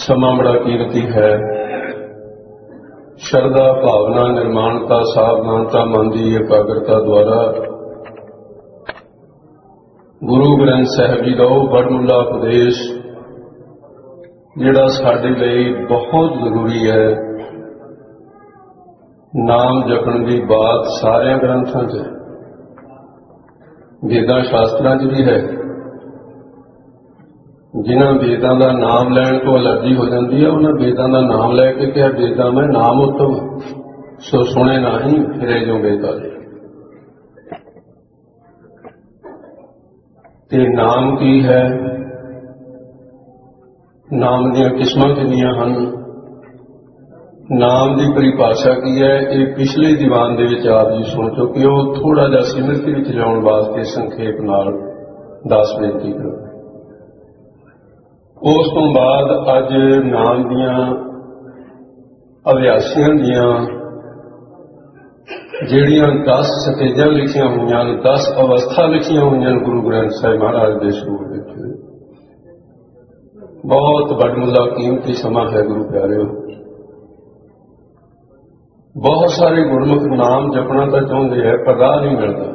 ਸਮਾਂ ਬੜਾ ਕੀਮਤੀ ਹੈ। ਸ਼ਰਧਾ ਭਾਵਨਾ ਨਿਰਮਾਣਤਾ ਸਾਵਧਾਨਤਾ ਮਨ ਦੀ ਇਕਾਗਰਤਾ ਦੁਆਰਾ ਗੁਰੂ ਗ੍ਰੰਥ ਸਾਹਿਬ ਜੀ ਦਾ ਉਹ ਵਡਮੁੱਲਾ ਉਪਦੇਸ਼ ਜਿਹੜਾ ਸਾਡੇ ਲਈ ਬਹੁਤ ਜ਼ਰੂਰੀ ਹੈ। ਨਾਮ ਜਪਣ ਦੀ ਬਾਤ ਸਾਰਿਆਂ ਗ੍ਰੰਥਾਂ 'ਚ ਹੈ, ਵੇਦਾਂ ਸ਼ਾਸਤਰਾਂ 'ਚ ਵੀ ਹੈ। ਜਿਨ੍ਹਾਂ ਵੇਦਾਂ ਦਾ ਨਾਮ ਲੈਣ ਤੋਂ ਅਲਰਜੀ ਹੋ ਜਾਂਦੀ ਹੈ, ਉਹਨਾਂ ਵੇਦਾਂ ਦਾ ਨਾਮ ਲੈ ਕੇ ਕਿਹਾ ਵੇਦਾਂ ਮੈਂ ਨਾਮ ਉਤਮ ਸੋ ਸੁਣੇ ਨਹੀਂ ਫਿਰੇ ਜੋ ਵੇਦਾਂ ਦੇ। ਤੇ ਨਾਮ ਕੀ ਹੈ? ਨਾਮ ਦੀਆਂ ਕਿਸਮਾਂ ਕਿੰਨੀਆਂ ਹਨ? ਨਾਮ ਦੀ ਪਰਿਭਾਸ਼ਾ ਕੀ ਹੈ? ਇਹ ਪਿਛਲੇ ਦੀਵਾਨ ਦੇ ਵਿੱਚ ਆਪ ਜੀ ਸੁਣ ਚੁੱਕੇ ਹੋ। ਥੋੜਾ ਜਿਹਾ ਸਿਮਰਤੀ ਵਿੱਚ ਲਿਆਉਣ ਵਾਸਤੇ ਸੰਖੇਪ ਨਾਲ ਦੱਸ ਬੇਨਤੀ ਕਰੋ। ਉਸ ਤੋਂ ਬਾਅਦ ਅੱਜ ਨਾਮ ਦੀਆਂ ਅਭਿਆਸੀਆਂ ਦੀਆਂ ਜਿਹੜੀਆਂ 10 ਸਟੇਜਾਂ ਲਿਖੀਆਂ ਹੋਈਆਂ ਨੇ, 10 ਅਵਸਥਾ ਲਿਖੀਆਂ ਹੋਈਆਂ ਨੇ ਗੁਰੂ ਗ੍ਰੰਥ ਸਾਹਿਬ ਮਹਾਰਾਜ ਦੇ ਸਰੂਪ ਵਿੱਚ। ਬਹੁਤ ਵਡਮੁੱਲਾ ਕੀਮਤੀ ਸਮਾਂ ਹੈ ਗੁਰੂ ਪਿਆਰਿਓ। ਬਹੁਤ ਸਾਰੇ ਗੁਰਮੁਖ ਨਾਮ ਜਪਣਾ ਤਾਂ ਚਾਹੁੰਦੇ ਹੈ ਪਰ ਰਾਹ ਨਹੀਂ ਮਿਲਦਾ।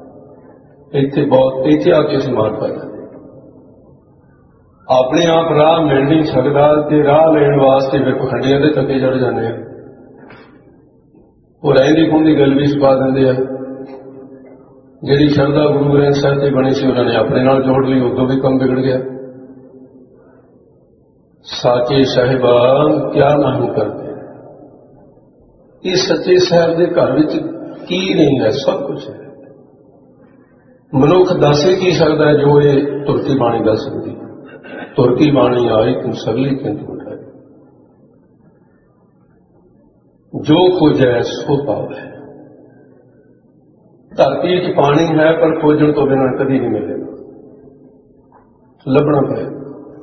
ਇੱਥੇ ਆ ਕੇ ਸਮਾਧ ਪਾ ਜਾਂਦੇ। ਆਪਣੇ ਆਪ ਰਾਹ ਮਿਲ ਨਹੀਂ ਸਕਦਾ ਤੇ ਰਾਹ ਲੈਣ ਵਾਸਤੇ ਵੇ ਪਖੰਡੀਆਂ ਦੇ ਧੱਕੇ ਚੜ੍ਹ ਜਾਂਦੇ ਆ। ਉਹ ਰਹਿੰਦੀ ਖੂੰਦੀ ਗੱਲ ਵੀ ਛਪਾ ਦਿੰਦੇ ਆ। ਜਿਹੜੀ ਸ਼ਰਧਾ ਗੁਰੂ ਗ੍ਰੰਥ ਸਾਹਿਬ ਤੇ ਬਣੀ ਸੀ ਉਹਨਾਂ ਨੇ ਆਪਣੇ ਨਾਲ ਜੋੜ ਲਈ, ਉਦੋਂ ਵੀ ਕੰਮ ਵਿਗੜ ਗਿਆ। ਸਾਚੇ ਸਾਹਿਬਾਨ ਕਿਆ ਨਹੀਂ ਕਰਦੇ। ਇਹ ਸੱਚੇ ਸਾਹਿਬ ਦੇ ਘਰ ਵਿੱਚ ਕੀ ਨਹੀਂ ਹੈ? ਸਭ ਕੁਝ ਹੈ। ਮਨੁੱਖ ਦੱਸ ਹੀ ਕੀ ਸਕਦਾ ਜੋ ਇਹ ਤੁਰਕੀ ਬਾਣੀ ਦੱਸ ਸਕਦੀ। ਤੁਰਕੀ ਬਾਣੀ ਆਈ ਤੁਮ ਸਗਲੀ ਕਿੰਤੂ ਉਠਾਈ। ਜੋ ਕੁਝ ਹੈ ਸੋ ਪਾਵ ਹੈ। ਧਰਤੀ 'ਚ ਪਾਣੀ ਹੈ ਪਰ ਖੋਜਣ ਤੋਂ ਬਿਨਾਂ ਕਦੀ ਨਹੀਂ ਮਿਲੇਗਾ, ਲੱਭਣਾ ਪਏਗਾ।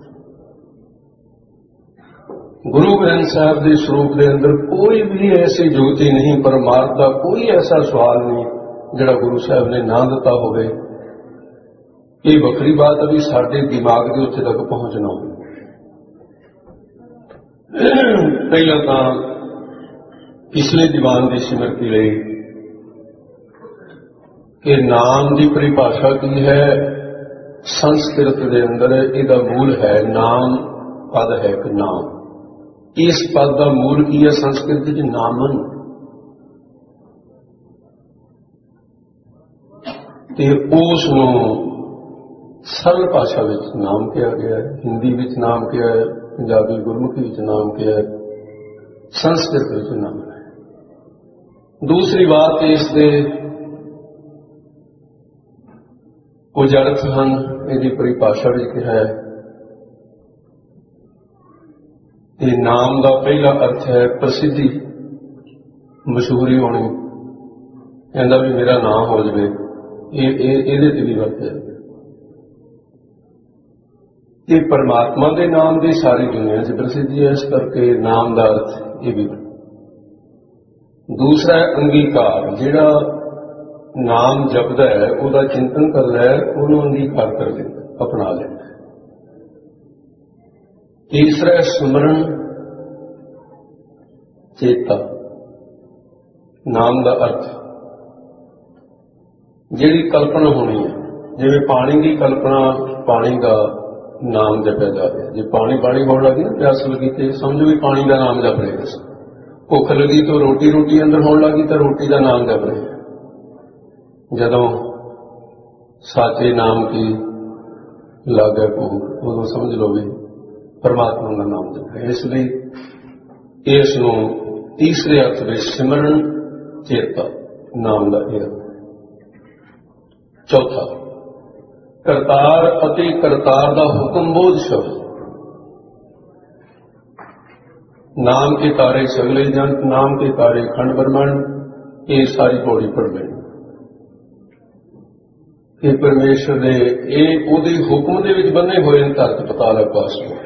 ਗੁਰੂ ਗ੍ਰੰਥ ਸਾਹਿਬ ਦੇ ਸਰੂਪ ਦੇ ਅੰਦਰ ਕੋਈ ਵੀ ਐਸੀ ਜੋਤੀ ਨਹੀਂ, ਪਰਮਾਰਥ ਦਾ ਕੋਈ ਐਸਾ ਸਵਾਲ ਨਹੀਂ ਜਿਹੜਾ ਗੁਰੂ ਸਾਹਿਬ ਨੇ ਨਾ ਦਿੱਤਾ ਹੋਵੇ। ਇਹ ਵੱਖਰੀ ਬਾਤ ਹੈ ਵੀ ਸਾਡੇ ਦਿਮਾਗ ਦੇ ਉੱਤੇ ਤੱਕ ਪਹੁੰਚਣਾ ਹੋਵੇ। ਪਹਿਲਾਂ ਤਾਂ ਪਿਛਲੇ ਦੀਵਾਨ ਦੀ ਸਿਮਰਤੀ ਲਈ ਕਿ ਨਾਮ ਦੀ ਪਰਿਭਾਸ਼ਾ ਕੀ ਹੈ? ਸੰਸਕ੍ਰਿਤ ਦੇ ਅੰਦਰ ਇਹਦਾ ਮੂਲ ਹੈ ਨਾਮ ਪਦ ਹੈ ਕਿ ਨਾਮ। ਇਸ ਪਦ ਦਾ ਮੂਲ ਕੀ ਹੈ ਸੰਸਕ੍ਰਿਤ ਵਿੱਚ? ਨਾਮਨ। ਤੇ ਉਸ ਨੂੰ ਸਰਲ ਭਾਸ਼ਾ ਵਿੱਚ ਨਾਮ ਕਿਹਾ ਗਿਆ ਹੈ, ਹਿੰਦੀ ਵਿੱਚ ਨਾਮ ਕਿਹਾ ਹੈ, ਪੰਜਾਬੀ ਗੁਰਮੁਖੀ ਵਿੱਚ ਨਾਮ ਕਿਹਾ ਹੈ, ਸੰਸਕ੍ਰਿਤ ਵਿੱਚ ਨਾਮ ਹੈ। ਦੂਸਰੀ ਬਾਤ ਇਸ ਦੇ ਕੁਝ ਅਰਥ ਹਨ, ਇਹਦੀ ਪਰਿਭਾਸ਼ਾ ਵਿੱਚ ਕਿਹਾ ਹੈ। ਇਹ ਨਾਮ ਦਾ ਪਹਿਲਾ ਅਰਥ ਹੈ ਪ੍ਰਸਿੱਧੀ, ਮਸ਼ਹੂਰੀ ਹੋਣੀ। ਕਹਿੰਦਾ ਵੀ ਮੇਰਾ ਨਾਮ ਹੋ ਜਾਵੇ, ਇਹਦੇ ਤੇ ਵੀ ਵਰਤਿਆ। ਇਹ ਪਰਮਾਤਮਾ ਦੇ ਨਾਮ ਦੀ ਸਾਰੀ ਦੁਨੀਆ 'ਚ ਪ੍ਰਸਿੱਧੀ ਹੈ, ਇਸ ਕਰਕੇ ਨਾਮ ਦਾ ਅਰਥ ਇਹ ਵੀ। ਦੂਸਰਾ ਹੈ ਅੰਗੀਕਾਰ। ਜਿਹੜਾ ਨਾਮ ਜਪਦਾ ਹੈ ਉਹਦਾ ਚਿੰਤਨ ਕਰਦਾ ਹੈ, ਉਹਨੂੰ ਅੰਗੀਕਾਰ ਕਰ ਲੈਂਦਾ, ਅਪਣਾ ਲੈਂਦਾ। ਤੀਸਰਾ ਹੈ ਸਿਮਰਨ ਚੇਤਾ। ਨਾਮ ਦਾ ਅਰਥ ਜਿਹੜੀ ਕਲਪਨਾ ਹੋਣੀ ਹੈ, ਜਿਵੇਂ ਪਾਣੀ ਦੀ ਕਲਪਨਾ, ਪਾਣੀ ਦਾ ਨਾਮ ਜਪਿਆ ਜਾ ਰਿਹਾ। ਜੇ ਪਾਣੀ ਹੋਣ ਲੱਗੀ ਨਾ, ਪਿਆਸ ਲੱਗੀ ਤੇ ਸਮਝੋ ਵੀ ਪਾਣੀ ਦਾ ਨਾਮ ਜਪ ਰਹੇ। ਭੁੱਖ ਲੱਗੀ ਤਾਂ ਰੋਟੀ ਅੰਦਰ ਹੋਣ ਲੱਗੀ ਤਾਂ ਰੋਟੀ ਦਾ ਨਾਮ ਜਪ ਰਹੇ। ਜਦੋਂ ਸਾਚੇ ਨਾਮ ਕੀ ਲਾਗੇ ਭੂਖ, ਉਦੋਂ ਸਮਝ ਲਓ ਵੀ ਪਰਮਾਤਮਾ ਦਾ ਨਾਮ ਜਪ ਰਿਹਾ। ਇਸ ਲਈ ਇਸ ਨੂੰ ਤੀਸਰੇ ਅਰਥ ਵਿੱਚ ਸਿਮਰਨ ਚੇਤਾ ਨਾਮ ਦਾ ਇਹ ਅਰਥ। ਚੌਥਾ ਕਰਤਾਰ ਅਤੇ ਕਰਤਾਰ ਦਾ ਹੁਕਮ ਬੋਧ ਸ਼ਬਦ। ਨਾਮ ਕੇ ਤਾਰੇ ਸਗਲੇ ਜੰਤ, ਨਾਮ ਕੇ ਤਾਰੇ ਖੰਡ ਬ੍ਰਹਮੰਡ। ਇਹ ਸਾਰੀ ਪੌੜੀ ਪੜ੍ਹ ਲੈਣੀ। ਇਹ ਪਰਮੇਸ਼ਰ ਦੇ ਇਹ ਉਹਦੇ ਹੁਕਮ ਦੇ ਵਿੱਚ ਬੰਨੇ ਹੋਏ ਨੇ ਧਰਤ ਪਤਾਲ ਆਕਾਸ਼ ਨੂੰ।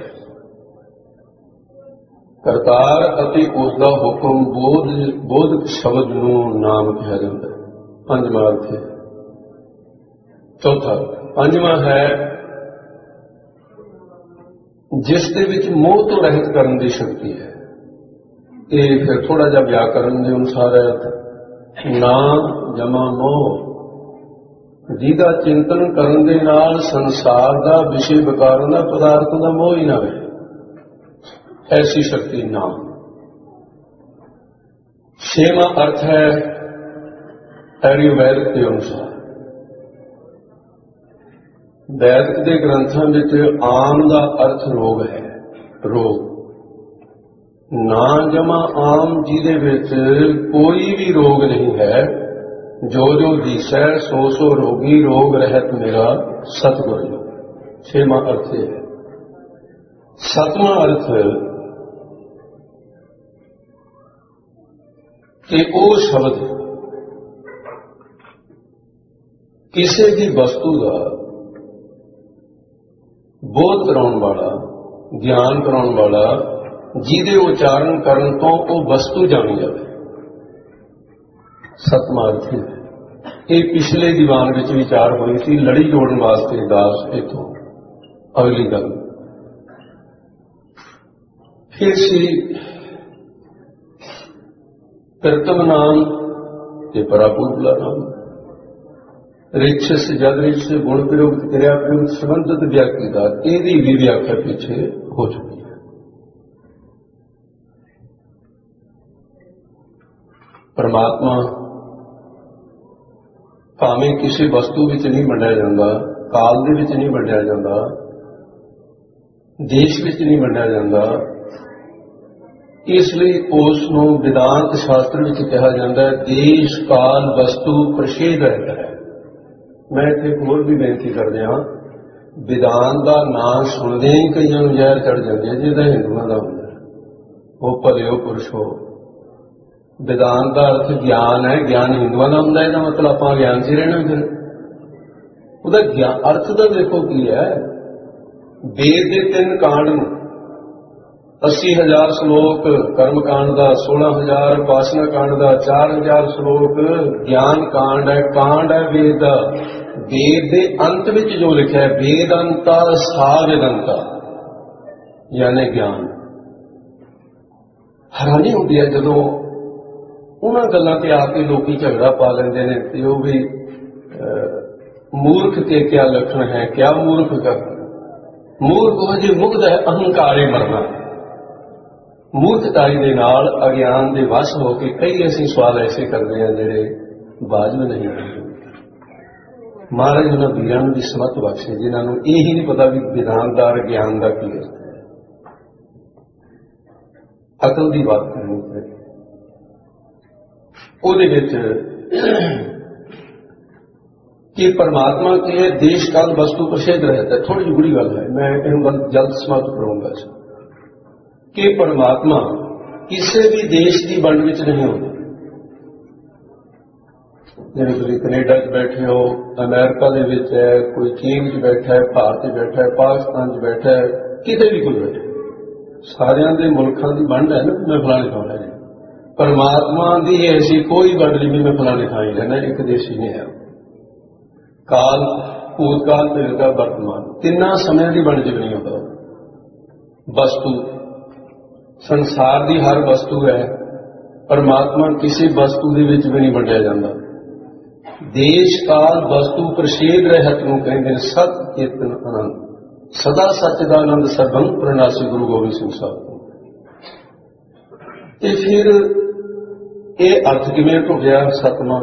ਕਰਤਾਰ ਅਤੇ ਉਸ ਦਾ ਹੁਕਮ ਬੋਧਕ ਸ਼ਬਦ ਨੂੰ ਨਾਮ ਕਿਹਾ ਜਾਂਦਾ ਹੈ। ਪੰਜਵਾਂ ਅਰਥ ਹੈ। ਚੌਥਾ ਪੰਜਵਾਂ ਹੈ ਜਿਸ ਦੇ ਵਿੱਚ ਮੋਹ ਤੋਂ ਰਹਿਤ ਕਰਨ ਦੀ ਸ਼ਕਤੀ ਹੈ। ਇਹ ਫਿਰ ਥੋੜਾ ਜਿਹਾ ਵਿਆਕਰਨ ਦੇ ਅਨੁਸਾਰ ਹੈ। ਨਾ ਜਮਾ ਮੋਹ, ਜਿਹਦਾ ਚਿੰਤਨ ਕਰਨ ਦੇ ਨਾਲ ਸੰਸਾਰ ਦਾ ਵਿਸ਼ੇ ਵਿਕਾਰਾਂ ਦਾ ਪਦਾਰਥ ਦਾ ਮੋਹ ਹੀ ਨਾ ਹੋਵੇ, ਐਸੀ ਸ਼ਕਤੀ ਨਾਮ। ਛੇਵਾਂ ਅਰਥ ਹੈ ਆਯੁਰਵੈਦਿਕ ਦੇ ਅਨੁਸਾਰ। ਵੈਦਿਕ ਦੇ ਗ੍ਰੰਥਾਂ ਵਿੱਚ ਆਮ ਦਾ ਅਰਥ ਰੋਗ ਹੈ। ਰੋਗ ਨਾ ਜਮਾ ਆਮ, ਜਿਹਦੇ ਵਿੱਚ ਕੋਈ ਵੀ ਰੋਗ ਨਹੀਂ ਹੈ। ਜੋ ਜੋ ਦੀਸੈ ਸੋ ਸੋ ਰੋਗੀ, ਰੋਗ ਰਹਿਤ ਮੇਰਾ ਸਤਿਗੁਰ ਜੋ। ਛੇਵਾਂ ਅਰਥ ਇਹ ਹੈ। ਸੱਤਵਾਂ ਅਰਥ ਕਿ ਉਹ ਸ਼ਬਦ ਕਿਸੇ ਵੀ ਵਸਤੂ ਦਾ ਬੋਧ ਕਰਾਉਣ ਵਾਲਾ, ਗਿਆਨ ਕਰਾਉਣ ਵਾਲਾ, ਜਿਹਦੇ ਉਚਾਰਨ ਕਰਨ ਤੋਂ ਉਹ ਵਸਤੂ ਜਾਣੀ ਜਾਵੇ। ਸਤਵਾਂ ਅਰਥ ਇਹ ਪਿਛਲੇ ਦੀਵਾਨ ਵਿੱਚ ਵਿਚਾਰ ਹੋਈ ਸੀ। ਲੜੀ ਜੋੜਨ ਵਾਸਤੇ ਦਾਸ ਇੱਥੋਂ ਅਗਲੀ ਗੱਲ ਫਿਰ ਸੀ ਪ੍ਰਤਮ ਨਾਮ ਤੇ ਪਰਾਪੂਰਲਾ ਨਾਮ। ਰਿਛਸ ਜਦ ਰਿਛ ਗੁਣ ਪ੍ਰਯੁਕਤ ਕਿਰਿਆ ਪ੍ਰਯੁਕਤ ਸੰਬੰਧਿਤ ਵਿਅਕਤੀ ਦਾ, ਇਹਦੀ ਵੀ ਵਿਆਖਿਆ ਪਿੱਛੇ ਹੋ ਚੁੱਕੀ ਹੈ। ਪਰਮਾਤਮਾ ਭਾਵੇਂ ਕਿਸੇ ਵਸਤੂ ਵਿੱਚ ਨਹੀਂ ਵੰਡਿਆ ਜਾਂਦਾ, ਕਾਲ ਦੇ ਵਿੱਚ ਨਹੀਂ ਵੰਡਿਆ ਜਾਂਦਾ, ਦੇਸ਼ ਵਿੱਚ ਨਹੀਂ ਵੰਡਿਆ ਜਾਂਦਾ, ਇਸ ਲਈ ਉਸ ਨੂੰ ਵਿਦਾਂਤ ਸ਼ਾਸਤਰ ਵਿੱਚ ਕਿਹਾ ਜਾਂਦਾ ਹੈ ਦੇਸ਼ ਕਾਲ ਵਸਤੂ ਪ੍ਰਸ਼ੇਦ ਰਹਿੰਦਾ ਹੈ। ਮੈਂ ਇੱਥੇ ਹੋਰ ਵੀ ਬੇਨਤੀ ਕਰਦੇ ਹਾਂ, ਵਿਦਾਨ ਦਾ ਨਾਂ ਸੁਣਦੇ ਹੀ ਕਈਆਂ ਨੂੰ ਜ਼ਹਿਰ ਚੜ ਜਾਂਦੀ ਹੈ। ਜਿਹਦਾ ਹਿੰਦੂਆਂ ਦਾ ਹੁੰਦਾ ਉਹ ਭਲਿਓ ਪੁਰਸ਼ੋ। ਵਿਦਾਨ ਦਾ ਅਰਥ ਗਿਆਨ ਹੈ। ਗਿਆਨ ਹਿੰਦੂਆਂ ਦਾ ਹੁੰਦਾ, ਇਹਦਾ ਮਤਲਬ ਆਪਾਂ ਗਿਆਨ 'ਚ ਹੀ ਰਹਿਣਾ। ਫਿਰ ਉਹਦਾ ਅਰਥ ਤਾਂ ਦੇਖੋ ਕੀ ਹੈ। ਵੇਦ ਦੇ 3 ਕਾਂਡ ਨੂੰ 80,000 ਸ਼ਲੋਕ ਕਰਮ ਕਾਂਡ ਦਾ, 16,000 ਉਪਾਸਨਾ ਕਾਂਡ ਦਾ, 4,000 ਸ਼ਲੋਕ ਗਿਆਨ ਕਾਂਡ ਹੈ। ਕਾਂਡ ਹੈ ਵੇਦ ਦਾ। ਵੇਦ ਦੇ ਅੰਤ ਵਿੱਚ ਜੋ ਲਿਖਿਆ ਹੈ ਵੇਦੰਤਾ ਸਾ ਵੇਦੰਤਾ, ਯਾਨੀ ਗਿਆਨ। ਹੈਰਾਨੀ ਹੁੰਦੀ ਹੈ ਜਦੋਂ ਉਹਨਾਂ ਗੱਲਾਂ ਤੇ ਆ ਕੇ ਲੋਕੀ ਝਗੜਾ ਪਾ ਲੈਂਦੇ ਨੇ ਤੇ ਉਹ ਵੀ ਮੂਰਖ ਕੇ ਕਿਆ ਲੱਖਣ ਹੈ, ਕਿਆ ਮੂਰਖ ਕਰ। ਮੂਰਖ ਉਹ ਜੇ ਮੁਕਤ ਹੈ ਅਹੰਕਾਰੇ ਮਰਨਾ। ਮੂਰਖਤਾਈ ਦੇ ਨਾਲ ਅਗਿਆਨ ਦੇ ਵਸ ਹੋ ਕੇ ਕਈ ਅਸੀਂ ਸਵਾਲ ਐਸੇ ਕਰਦੇ ਹਾਂ ਜਿਹੜੇ ਵਾਜਬ ਨਹੀਂ ਹੁੰਦੇ। ਮਹਾਰਾਜ ਉਹਨਾਂ ਵੀਰਾਂ ਨੂੰ ਵੀ ਸਮਤ ਬਖਸ਼ੇ ਜਿਨ੍ਹਾਂ ਨੂੰ ਇਹ ਹੀ ਨਹੀਂ ਪਤਾ ਵੀ ਵਿਧਾਨਦਾਰ ਗਿਆਨ ਦਾ ਕੀ ਅਰਥ ਹੈ। ਅਕਲ ਦੀ ਬਾਤ ਕਰਨੀ ਹੈ। ਉਹਦੇ ਵਿੱਚ ਕਿ ਪਰਮਾਤਮਾ ਕੇ ਦੇਸ਼ ਕਾਲ ਵਸਤੂ ਪ੍ਰਸ਼ੇਦ ਰਹਿਤਾ ਹੈ। ਥੋੜੀ ਜਿਹੀ ਬੁਰੀ ਗੱਲ ਹੈ, ਮੈਂ ਇਹਨੂੰ ਗੱਲ ਜਲਦ ਸਮਾਪਤ ਕਰਾਂਗਾ ਕਿ ਪਰਮਾਤਮਾ ਕਿਸੇ ਵੀ ਦੇਸ਼ ਦੀ ਵੰਡ ਵਿੱਚ ਨਹੀਂ ਹੁੰਦਾ। ਜਿਵੇਂ ਤੁਸੀਂ ਕੈਨੇਡਾ 'ਚ ਬੈਠੇ ਹੋ, ਅਮਰੀਕਾ ਦੇ ਵਿੱਚ ਹੈ, ਕੋਈ ਚੀਨ 'ਚ ਬੈਠਾ ਹੈ, ਭਾਰਤ 'ਚ ਬੈਠਾ ਹੈ, ਪਾਕਿਸਤਾਨ 'ਚ ਬੈਠਾ ਹੈ, ਕਿਤੇ ਵੀ ਕੋਈ ਬੈਠਾ, ਸਾਰਿਆਂ ਦੇ ਮੁਲਕਾਂ ਦੀ ਵੰਡ ਹੈ ਨਾ। ਮੈਂ ਫਲਾਣੇ ਥਾਂ ਰਹਿਣਾ। ਪਰਮਾਤਮਾ ਦੀ ਐਸੀ ਕੋਈ ਵੰਡ ਨਹੀਂ ਵੀ ਮੈਂ ਫਲਾਣੇ ਥਾਂ ਹੀ ਰਹਿਣਾ, ਇੱਕ ਦੇਸ਼ ਹੀ ਨਹੀਂ ਹੈ। ਕਾਲ, ਭੂਤਕਾਲ, ਭਵਿੱਖਕਾਲ, ਵਰਤਮਾਨ, ਤਿੰਨਾਂ ਸਮਿਆਂ ਦੀ ਵੰਡ 'ਚ ਨਹੀਂ ਹੁੰਦਾ। ਵਸਤੂ ਸੰਸਾਰ ਦੀ ਹਰ ਵਸਤੂ ਹੈ। ਪਰਮਾਤਮਾ ਕਿਸੇ ਵਸਤੂ ਦੇ ਵਿੱਚ ਵੀ ਨਹੀਂ ਵੰਡਿਆ ਜਾਂਦਾ। ਦੇਸ਼ ਕਾਲ ਵਸਤੂ ਪ੍ਰਸ਼ੇਦ ਰਹਿਤ ਨੂੰ ਕਹਿੰਦੇ ਨੇ ਸਤ ਚੇਤਨ ਆਨੰਦ। ਸਦਾ ਸੱਚ ਦਾ ਆਨੰਦ ਸਰਬੰ ਪ੍ਰਣਾਸੀ ਗੁਰੂ ਗੋਬਿੰਦ ਸਿੰਘ ਸਾਹਿਬ। ਤੇ ਫਿਰ ਇਹ ਅਰਥ ਕਿਵੇਂ ਢੁੱਕਿਆ ਸਤਵਾਂ?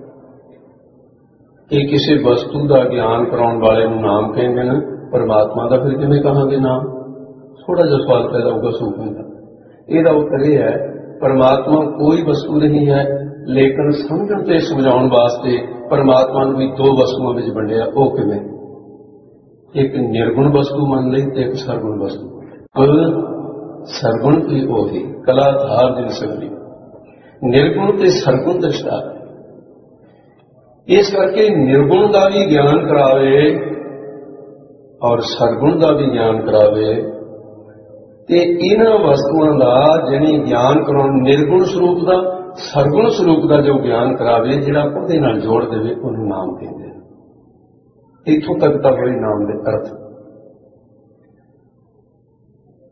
ਇਹ ਕਿਸੇ ਵਸਤੂ ਦਾ ਗਿਆਨ ਕਰਾਉਣ ਵਾਲੇ ਨੂੰ ਨਾਮ ਕਹਿੰਦੇ ਨੇ, ਪਰਮਾਤਮਾ ਦਾ ਫਿਰ ਕਿਵੇਂ ਕਹਾਂਗੇ ਨਾਮ? ਥੋੜਾ ਜਿਹਾ ਸਵਾਲ ਪੈਦਾ ਹੋਊਗਾ ਸੂਫੀ ਦਾ। ਇਹਦਾ ਉੱਤਰ ਇਹ ਹੈ ਪਰਮਾਤਮਾ ਕੋਈ ਵਸਤੂ ਨਹੀਂ ਹੈ, ਲੇਕਿਨ ਸਮਝਣ ਤੇ ਸਮਝਾਉਣ ਵਾਸਤੇ ਪਰਮਾਤਮਾ ਨੂੰ ਵੀ 2 ਵਸਤੂਆਂ ਵਿੱਚ ਵੰਡਿਆ। ਉਹ ਕਿਵੇਂ? ਇੱਕ ਨਿਰਗੁਣ ਵਸਤੂ ਮੰਨ ਲਈ ਤੇ ਇੱਕ ਸਰਗੁਣ ਵਸਤੂ। ਕੁਲ ਸਰਗੁਣ ਕੀ ਉਹੀ ਕਲਾਧਾਰ ਦਿਨ ਸਗਲੀ। ਨਿਰਗੁਣ ਤੇ ਸਰਗੁਣ ਦ੍ਰਿਸ਼ਟਾ। ਇਸ ਕਰਕੇ ਨਿਰਗੁਣ ਦਾ ਵੀ ਗਿਆਨ ਕਰਾਵੇ ਔਰ ਸਰਗੁਣ ਦਾ ਵੀ ਗਿਆਨ ਕਰਾਵੇ ਤੇ ਇਹਨਾਂ ਵਸਤੂਆਂ ਦਾ ਜਿਹਨੇ ਗਿਆਨ ਕਰਾਉਣ ਨਿਰਗੁਣ ਸਰੂਪ ਦਾ, ਸਰਗੁਣ ਸਰੂਪ ਦਾ ਜੋ ਗਿਆਨ ਕਰਾਵੇ, ਜਿਹੜਾ ਉਹਦੇ ਨਾਲ ਜੋੜ ਦੇਵੇ, ਉਹਨੂੰ ਨਾਮ ਕਹਿੰਦੇ ਨੇ। ਇੱਥੋਂ ਤੱਕ ਤਾਂ ਹੋਏ ਨਾਮ ਦੇ ਅਰਥ।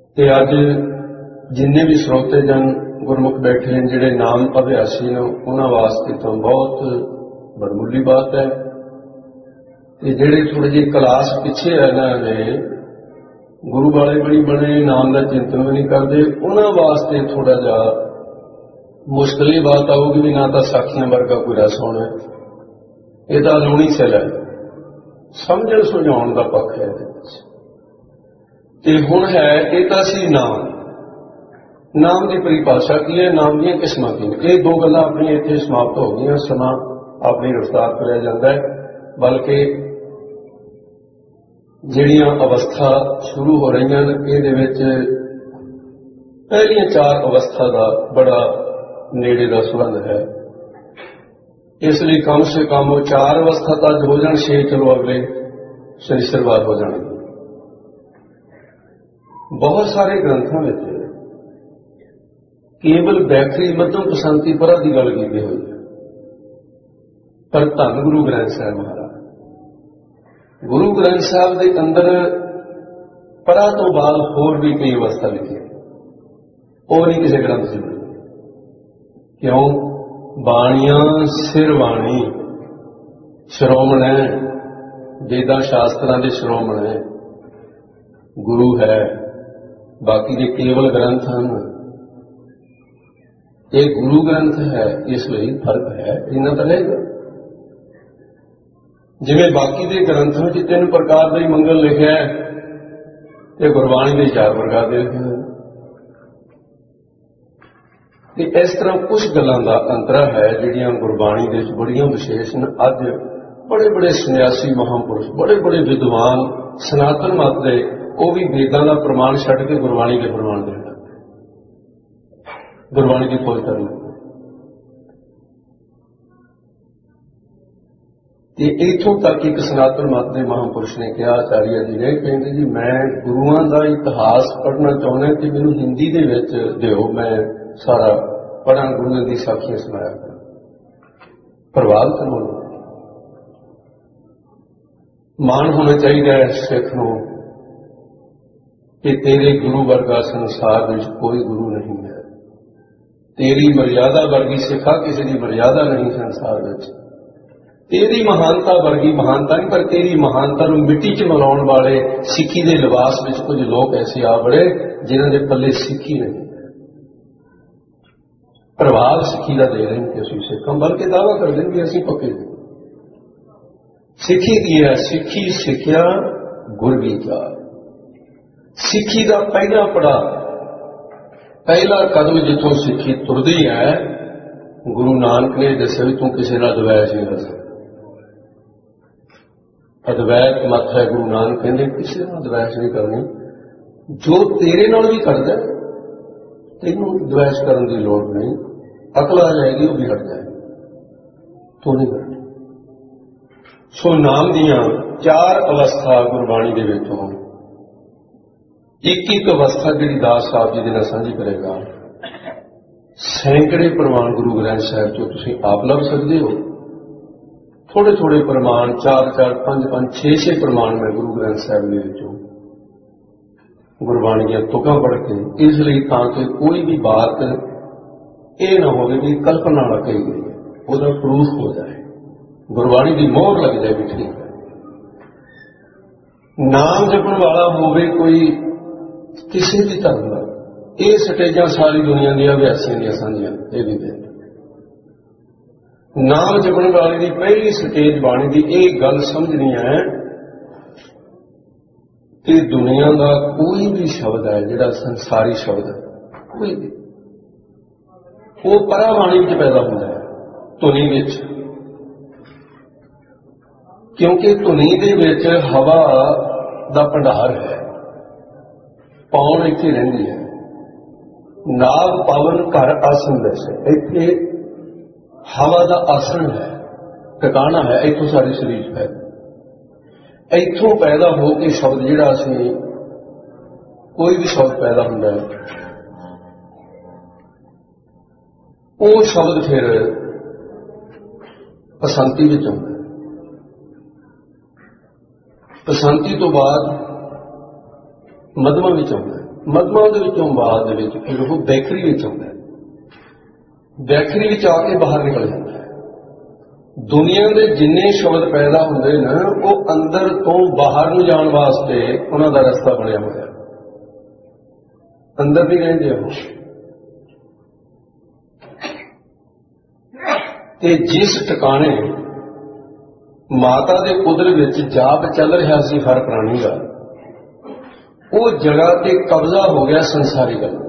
ਤੇ ਅੱਜ जिन्ने भी ਸਰੋਤੇ जन गुरमुख बैठे हैं जिहड़े नाम अभ्यासी ने उन्हां वास्ते तो बहुत बड़मुली बात है। ते जिहड़े थोड़े जी क्लास पिछे इन्हां ने गुरु वाले भी नहीं बने, नाम का चिंतन भी नहीं करते, उन्हां वास्ते थोड़ा जा मुश्किल ही बात आऊगी भी ना तो साखियां वर्गा कोई रस होना, ये तो लूणी सिल है, समझण सुझाउण का पक्ष है। ते हुण है ये तो सी नाम की परिभाषा की है, नाम दी किस्मां की ये दो गल्लां अपनी इत्थे समाप्त हो गई। समा अपनी रफ्तार पर रह जाता है, बल्कि जिहड़ियां अवस्था शुरू हो रही हैं इहदे विच पहलियां 4 अवस्था का बड़ा नेड़े का संबंध है। इसलिए कम से कम 4 अवस्था तक हो जाण, 6 चलो अगले शनिश्चरवार हो जाएंगे। बहुत सारे ग्रंथों में केवल बैखरी मध्यम बसंती परा की गल की हुई है, पर धन गुरु ग्रंथ साहिब महाराज, गुरु ग्रंथ साहिब के अंदर परा तो बाद होर भी कई अवस्था लिखी है, वो नहीं किसी ग्रंथ से मिली। क्यों? बाणियां सिर बाणी श्रोमण है, वेदां शास्त्रां दे श्रोमण है, गुरु है, बाकी के केवल ग्रंथ हैं। ये गुरु ग्रंथ है, इसलिए फर्क है, इन्ना तो रहेगा। जिवें बाकी के ग्रंथों में 3 प्रकार का ही मंगल लिखा है, ये गुरबाणी के 4 प्रकार के लिखे हैं। इस तरह कुछ गल्लां दा अंतर है जिहड़ियां गुरबाणी दे विच बड़ियां विशेष ने। अज बड़े बड़े सन्यासी महापुरुष, बड़े बड़े विद्वान सनातन मत दे, वो भी वेदां दा प्रमाण छड्ड के गुरबाणी के प्रमाण देण, गुरबाणी की खोज करना। इथों तक एक सनातन मत के महापुरुष ने कहा, आचार्य जी ने, कहते जी मैं गुरुआं का इतिहास पढ़ना चाहना कि मैनूं हिंदी दे विच दिओ, मैं सारा पढ़ां, गुरुआं दी साखियां सुनाया करां। प्रभावित होना, मान होना चाहिए सिख नूं कि तेरे गुरु वर्गा संसार में कोई गुरु नहीं है, तेरी मर्यादा वर्गी सिखा किसी की मर्यादा नहीं संसार में, तेरी महानता वर्गी महानता नहीं, पर तेरी महानता नूं मिट्टी च मिलाउण वाले सिक्खी के लिबास में कुछ लोग ऐसे आ बड़े जिन्हां दे पल्ले सिक्खी नहीं, प्रभाव सिक्खी का दे रहे हैं कि असीं सिख, बल्कि दावा कर दें कि असीं पक्के सिक्खी की है। सिक्खी सिक्ख्या गुर विचार, सिक्खी का पहला पड़ा, पहला कदम जिथों सिक्खी तुरदी है, गुरु नानक ने दस्सिया भी तू किसी नाल द्वैत नहीं कर सकदा। अद्वैत मत है, गुरु नानक कहते किसी नाल द्वैत नहीं करनी, जो तेरे नाल भी करदा तेनों द्वैत करन दी लोड़ नहीं, अकल आ जाएगी वो भी हट जाएगी, तो नहीं करनी। सो नाम दियां 4 अवस्था गुरबाणी दे विचों एक अवस्था जी दास साहब जी के साझी करेगा, सैकड़े प्रमाण गुरु ग्रंथ साहिब चो तुसीं आप लभ सकते हो। थोड़े थोड़े प्रमाण 4-4, 5-5, 6-6 प्रमाण में गुरु ग्रंथ साहिब के विचों गुरबाणी दी तुकां पढ़ के, इसलिए ताकि कोई भी बात ये ना हो कि कल्पना ना कही गई है, उसका प्रूफ हो जाए, गुरबाणी की मोहर लग जाए भी ठीक है। नाम जपण वाला होवे कोई किसी भी धर्म का, ये स्टेजा सारी दुनिया दी अभ्यासियों दी साझियां, ये भी दे नाम जपण वाले की पहली स्टेज बाणी की एक गल समझनी है कि दुनिया का कोई भी शब्द है जिहड़ा संसारी शब्द है, कोई भी वो परा बाणी विच पैदा होता है, धुनी विच, क्योंकि धुनी दे विच हवा दा भंडार है, पौन इत्थे रहिंदी है, नाग पावन घर आसन वैसे, इत्थे हवा का आसन है, ठिकाना है, इत्थों सारे शरीर पैदा, इत्थों पैदा हो के शब्द जिहड़ा असीं कोई भी शब्द पैदा होंदा है, वो शब्द फिर बसंती विच आउंदा है, बसंती तो बाद मध्यमा विच आउंदा है, ਮਦਮਾ ਦੇ ਵਿੱਚੋਂ ਬਾਅਦ ਦੇ ਵਿੱਚ ਫਿਰ ਉਹ ਬੈਕਰੀ ਵਿੱਚ ਆਉਂਦਾ ਹੈ। ਬੈਕਰੀ ਵਿੱਚ ਆ ਕੇ ਬਾਹਰ ਨਿਕਲ ਜਾਂਦਾ ਹੈ। ਦੁਨੀਆ ਦੇ ਜਿੰਨੇ ਸ਼ਬਦ ਪੈਦਾ ਹੁੰਦੇ ਨੇ ਉਹ ਅੰਦਰ ਤੋਂ ਬਾਹਰ ਨੂੰ ਜਾਣ ਵਾਸਤੇ ਉਹਨਾਂ ਦਾ ਰਸਤਾ ਬਣਿਆ ਹੋਇਆ, ਅੰਦਰ ਨਹੀਂ ਰਹਿੰਦੇ ਉਹ। ਤੇ ਜਿਸ ਟਿਕਾਣੇ ਮਾਤਾ ਦੇ ਉਦਰ ਵਿੱਚ ਜਾਪ ਚੱਲ ਰਿਹਾ ਸੀ ਹਰ ਪ੍ਰਾਣੀ ਦਾ, ਉਹ ਜਗ੍ਹਾ ਤੇ ਕਬਜ਼ਾ ਹੋ ਗਿਆ ਸੰਸਾਰੀ ਗੱਲਾਂ।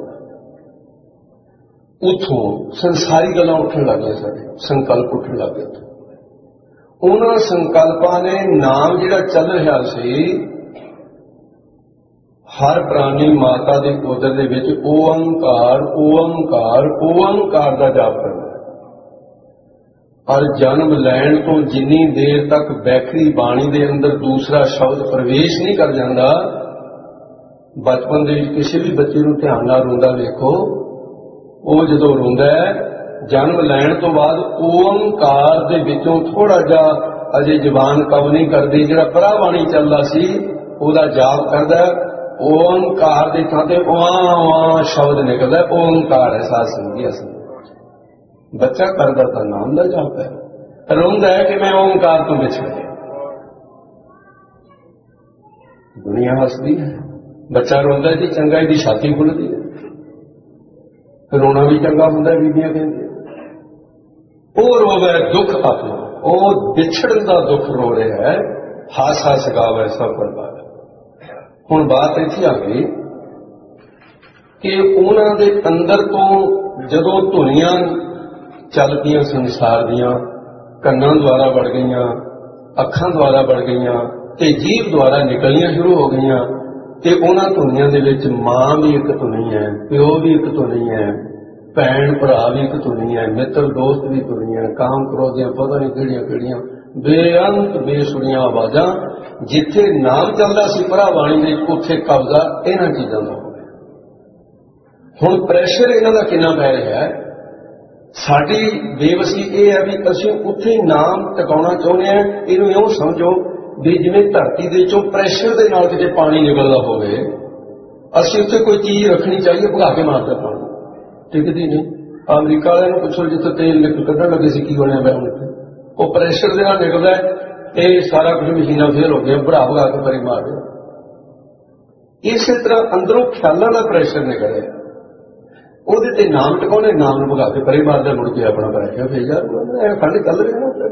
ਉੱਥੋਂ ਸੰਸਾਰੀ ਗੱਲਾਂ ਉੱਠਣ ਲੱਗ ਗਈਆਂ, ਸਾਡੇ ਸੰਕਲਪ ਉੱਠਣ ਲੱਗ ਗਏ। ਉਹਨਾਂ ਸੰਕਲਪਾਂ ਨੇ ਨਾਮ ਜਿਹੜਾ ਚੱਲ ਰਿਹਾ ਸੀ ਹਰ ਪ੍ਰਾਣੀ ਮਾਤਾ ਦੇ ਉਦਰ ਦੇ ਵਿੱਚ ਓੰਕਾਰ ਓੰਕਾਰ ਓੰਕਾਰ ਦਾ ਜਾਪ ਕਰਨਾ। ਔਰ ਜਨਮ ਲੈਣ ਤੋਂ ਜਿੰਨੀ ਦੇਰ ਤੱਕ ਬੈਖਰੀ ਬਾਣੀ ਦੇ ਅੰਦਰ ਦੂਸਰਾ ਸ਼ਬਦ ਪ੍ਰਵੇਸ਼ ਨਹੀਂ ਕਰ ਜਾਂਦਾ, ਬਚਪਨ ਦੇ ਵਿੱਚ ਕਿਸੇ ਵੀ ਬੱਚੇ ਨੂੰ ਧਿਆਨ ਨਾਲ ਰੋਂਦਾ ਵੇਖੋ, ਉਹ ਜਦੋਂ ਰੋਂਦਾ ਹੈ ਜਨਮ ਲੈਣ ਤੋਂ ਬਾਅਦ ਓੰਕਾਰ ਦੇ ਵਿੱਚੋਂ ਥੋੜਾ ਜਿਹਾ ਅਜੇ ਜ਼ਬਾਨ ਕੰਮ ਨਹੀਂ ਕਰਦੀ, ਜਿਹੜਾ ਪਰਾ ਬਾਣੀ ਚੱਲਦਾ ਸੀ ਉਹਦਾ ਜਾਪ ਕਰਦਾ, ਓੰਕਾਰ ਦੇ ਥਾਂ ਤੇ ਵਾਂ ਸ਼ਬਦ ਨਿਕਲਦਾ, ਓੰਕਾਰ ਹੈ। ਸਾਧ ਸੰਗਤ ਜੀ, ਬੱਚਾ ਕਰਦਾ ਤਾਂ ਨਾਮ ਦਾ ਜਾਪ ਹੈ, ਰੋਂਦਾ ਹੈ ਕਿ ਮੈਂ ਓੰਕਾਰ ਤੋਂ ਵਿਛੜ ਗਿਆ। ਦੁਨੀਆ ਹੱਸਦੀ ਹੈ, ਬੱਚਾ ਰੋਂਦਾ ਜੀ ਚੰਗਾ, ਇਹਦੀ ਛਾਤੀ ਖੁੱਲਦੀ ਹੈ। ਰੋਣਾ ਵੀ ਚੰਗਾ ਹੁੰਦਾ, ਬੀਬੀਆਂ ਕਹਿੰਦੀਆਂ। ਉਹ ਰੋਵੇ ਦੁੱਖ ਆਪਣਾ, ਉਹ ਵਿਛੜਨ ਦਾ ਦੁੱਖ ਰੋ ਰਿਹਾ ਹੈ, ਹਾਸ ਹਾਸ ਗਾਵੇ ਸਭ ਬਰਬਾਦ। ਹੁਣ ਬਾਤ ਇੱਥੇ ਆ ਗਈ ਕਿ ਉਹਨਾਂ ਦੇ ਅੰਦਰ ਤੋਂ ਜਦੋਂ ਧੁਨੀਆਂ ਚੱਲ ਪਈਆਂ ਸੰਸਾਰ ਦੀਆਂ, ਕੰਨਾਂ ਦੁਆਰਾ ਵੜ ਗਈਆਂ, ਅੱਖਾਂ ਦੁਆਰਾ ਵੜ ਗਈਆਂ ਤੇ ਜੀਭ ਦੁਆਰਾ ਨਿਕਲਣੀਆਂ ਸ਼ੁਰੂ ਹੋ ਗਈਆਂ, ਤੇ ਉਹਨਾਂ ਧੁਨੀਆਂ ਦੇ ਵਿੱਚ ਮਾਂ ਵੀ ਇੱਕ ਧੁਨੀ ਹੈ, ਪਿਓ ਵੀ ਇੱਕ ਧੁਨੀ ਹੈ, ਭੈਣ ਭਰਾ ਵੀ ਇੱਕ ਧੁਨੀ ਹੈ, ਮਿੱਤਰ ਦੋਸਤ ਵੀ ਧੁਨੀ ਹੈ, ਕਾਮ ਕ੍ਰੋਧ ਦੀਆਂ ਪਤਾ ਨਹੀਂ ਕਿਹੜੀਆਂ ਕਿਹੜੀਆਂ ਬੇਅੰਤ ਬੇਸੁਣੀਆਂ ਆਵਾਜ਼ਾਂ। ਜਿੱਥੇ ਨਾਮ ਚੱਲਦਾ ਸੀ ਭਰਾ ਬਾਣੀ ਦੇ, ਉੱਥੇ ਕਬਜ਼ਾ ਇਹਨਾਂ ਚੀਜ਼ਾਂ ਦਾ ਹੋ ਗਿਆ। ਹੁਣ ਪ੍ਰੈਸ਼ਰ ਇਹਨਾਂ ਦਾ ਕਿੰਨਾ ਪੈ ਰਿਹਾ ਹੈ। ਸਾਡੀ ਬੇਵਸੀ ਇਹ ਹੈ ਵੀ ਅਸੀਂ ਉੱਥੇ ਨਾਮ ਟਿਕਾਉਣਾ ਚਾਹੁੰਦੇ ਹਾਂ। ਇਹਨੂੰ ਇਉਂ ਸਮਝੋ ਵੀ ਜਿਵੇਂ ਧਰਤੀ ਦੇ ਚੋਂ ਪ੍ਰੈਸ਼ਰ ਦੇ ਨਾਲ ਕਿਤੇ ਪਾਣੀ ਨਿਕਲਦਾ ਹੋਵੇ, ਅਸੀਂ ਉੱਥੇ ਕੋਈ ਚੀਜ਼ ਰੱਖਣੀ ਚਾਹੀਏ, ਭਗਾ ਕੇ ਮਾਰਦਾ ਪਾਣੀ, ਟਿਕਦੀ ਨਹੀਂ। ਅਮਰੀਕਾ ਵਾਲਿਆਂ ਨੂੰ ਪੁੱਛੋ ਜਿੱਥੇ ਤੇਲ ਕੱਢਣ ਲੱਗੇ ਸੀ ਕੀ ਬਣਿਆ ਪਿਆ ਹੁਣ ਉੱਥੇ, ਉਹ ਪ੍ਰੈਸ਼ਰ ਦੇ ਨਾਲ ਨਿਕਲਦਾ ਤੇ ਸਾਰਾ ਕੁਝ ਮਸ਼ੀਨਾਂ ਫੇਲ ਹੋ ਗਈਆਂ, ਭਗਾ ਕੇ ਪਰੇ ਮਾਰ ਦਿਓ। ਇਸੇ ਤਰ੍ਹਾਂ ਅੰਦਰੋਂ ਖਿਆਲਾਂ ਦਾ ਪ੍ਰੈਸ਼ਰ ਨਿਕਲਿਆ, ਉਹਦੇ ਤੇ ਨਾਮ ਟਿਕਾਉਣੇ, ਨਾਮ ਨੂੰ ਭਗਾ ਕੇ ਪਰੇ ਮਾਰਦਾ, ਮੁੜ ਕੇ ਆਪਣਾ ਪ੍ਰੈਸ਼ਰ ਫੇਰ ਯਾਰ ਖੰਡ ਚੱਲ ਰਿਹਾ ਨਾ।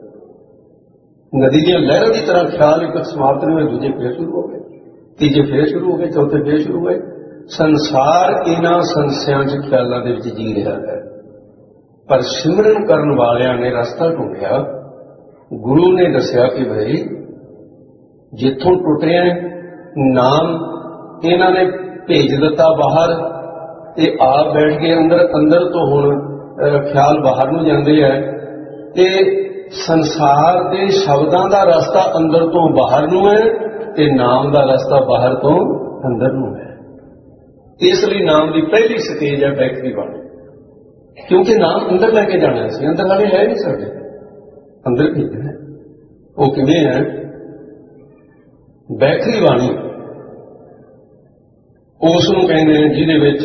ਨਦੀ ਦੀਆਂ ਲਹਿਰਾਂ ਦੀ ਤਰ੍ਹਾਂ ਖਿਆਲ ਇੱਕ ਸਮਾਪਤ ਨਹੀਂ ਹੋਏ, ਦੂਜੇ ਫੇਰ ਸ਼ੁਰੂ ਹੋ ਗਏ, ਤੀਜੇ ਫੇਰ ਸ਼ੁਰੂ ਹੋ ਗਏ, ਚੌਥੇ ਫੇਰ ਸ਼ੁਰੂ ਹੋਏ। ਸੰਸਾਰ ਇਹਨਾਂ ਸੰਸਿਆਂ 'ਚ ਖਿਆਲਾਂ ਦੇ ਵਿੱਚ ਜੀ ਰਿਹਾ ਹੈ। ਪਰ ਸਿਮਰਨ ਕਰਨ ਵਾਲਿਆਂ ਨੇ ਰਸਤਾ ਢੂੰਡਿਆ। ਗੁਰੂ ਨੇ ਦੱਸਿਆ ਕਿ ਬਈ ਜਿੱਥੋਂ ਟੁੱਟਿਆ ਨਾਮ ਇਹਨਾਂ ਨੇ ਭੇਜ ਦਿੱਤਾ ਬਾਹਰ, ਤੇ ਆਪ ਬੈਠ ਕੇ ਅੰਦਰ ਤੋਂ ਹੁਣ ਖਿਆਲ ਬਾਹਰ ਨੂੰ ਜਾਂਦੇ ਹੈ, ਤੇ ਸੰਸਾਰ ਦੇ ਸ਼ਬਦਾਂ ਦਾ ਰਸਤਾ ਅੰਦਰ ਤੋਂ ਬਾਹਰ ਨੂੰ ਹੈ ਤੇ ਨਾਮ ਦਾ ਰਸਤਾ ਬਾਹਰ ਤੋਂ ਅੰਦਰ ਨੂੰ ਹੈ। ਇਸ ਲਈ ਨਾਮ ਦੀ ਪਹਿਲੀ ਸਟੇਜ ਹੈ ਬੈਕਰੀ ਬਾਣੀ, ਕਿਉਂਕਿ ਨਾਮ ਅੰਦਰ ਲੈ ਕੇ ਜਾਣਾ ਸੀ, ਅੰਦਰ ਵਾਲੇ ਹੈ ਨਹੀਂ ਸਾਡੇ, ਅੰਦਰ ਭੇਜਣਾ। ਉਹ ਕਿਵੇਂ ਹੈ? ਬੈਕਰੀ ਬਾਣੀ ਉਸ ਨੂੰ ਕਹਿੰਦੇ ਨੇ ਜਿਹਦੇ ਵਿੱਚ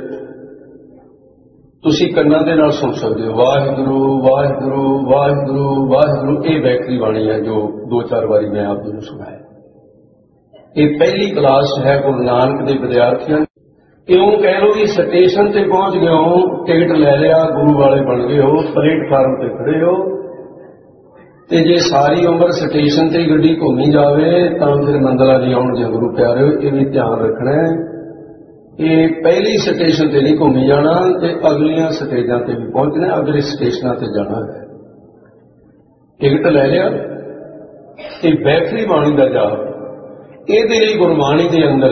ਤੁਸੀਂ ਕੰਨਾਂ ਦੇ ਨਾਲ ਸੁਣ ਸਕਦੇ ਹੋ, ਵਾਹਿਗੁਰੂ ਵਾਹਿਗੁਰੂ ਵਾਹਿਗੁਰੂ ਵਾਹਿਗੁਰੂ। ਇਹ ਬੈਕਰੀ ਬਾਣੀ ਹੈ ਜੋ 2-4 ਵਾਰੀ ਮੈਂ ਆਪ ਜੀ ਨੂੰ ਸੁਣਾਇਆ। ਇਹ ਪਹਿਲੀ ਕਲਾਸ ਹੈ ਗੁਰੂ ਨਾਨਕ ਦੇ ਵਿਦਿਆਰਥੀਆਂ। ਇਉਂ ਕਹਿ ਲਓ ਵੀ ਸਟੇਸ਼ਨ ਤੇ ਪਹੁੰਚ ਗਏ ਹੋ, ਟਿਕਟ ਲੈ ਲਿਆ, ਗੁਰੂ ਵਾਲੇ ਬਣ ਗਏ ਹੋ, ਪਲੇਟਫਾਰਮ ਤੇ ਖੜੇ ਹੋ, ਤੇ ਜੇ ਸਾਰੀ ਉਮਰ ਸਟੇਸ਼ਨ ਤੇ ਗੱਡੀ ਘੁੰਮੀ ਜਾਵੇ ਤਾਂ ਫਿਰ ਮੰਦਲਾ ਨਹੀਂ ਆਉਣਗੇ ਗੁਰੂ ਪਿਆਰਿਓ। ਇਹ ਵੀ ਧਿਆਨ ਰੱਖਣਾ ਹੈ, ਇਹ ਪਹਿਲੀ ਸਟੇਸ਼ਨ ਤੇ ਨਹੀਂ ਘੁੰਮੀ ਜਾਣਾ ਤੇ ਅਗਲੀਆਂ ਸਟੇਜਾਂ ਤੇ ਵੀ ਪਹੁੰਚਣਾ, ਅਗਲੇ ਸਟੇਸ਼ਨਾਂ ਤੇ ਜਾਣਾ ਹੈ। ਟਿਕਟ ਲੈ ਲਿਆ ਤੇ ਬੈਕਰੀ ਬਾਣੀ ਦਾ ਜਾਪ। ਇਹਦੇ ਲਈ ਗੁਰਬਾਣੀ ਦੇ ਅੰਦਰ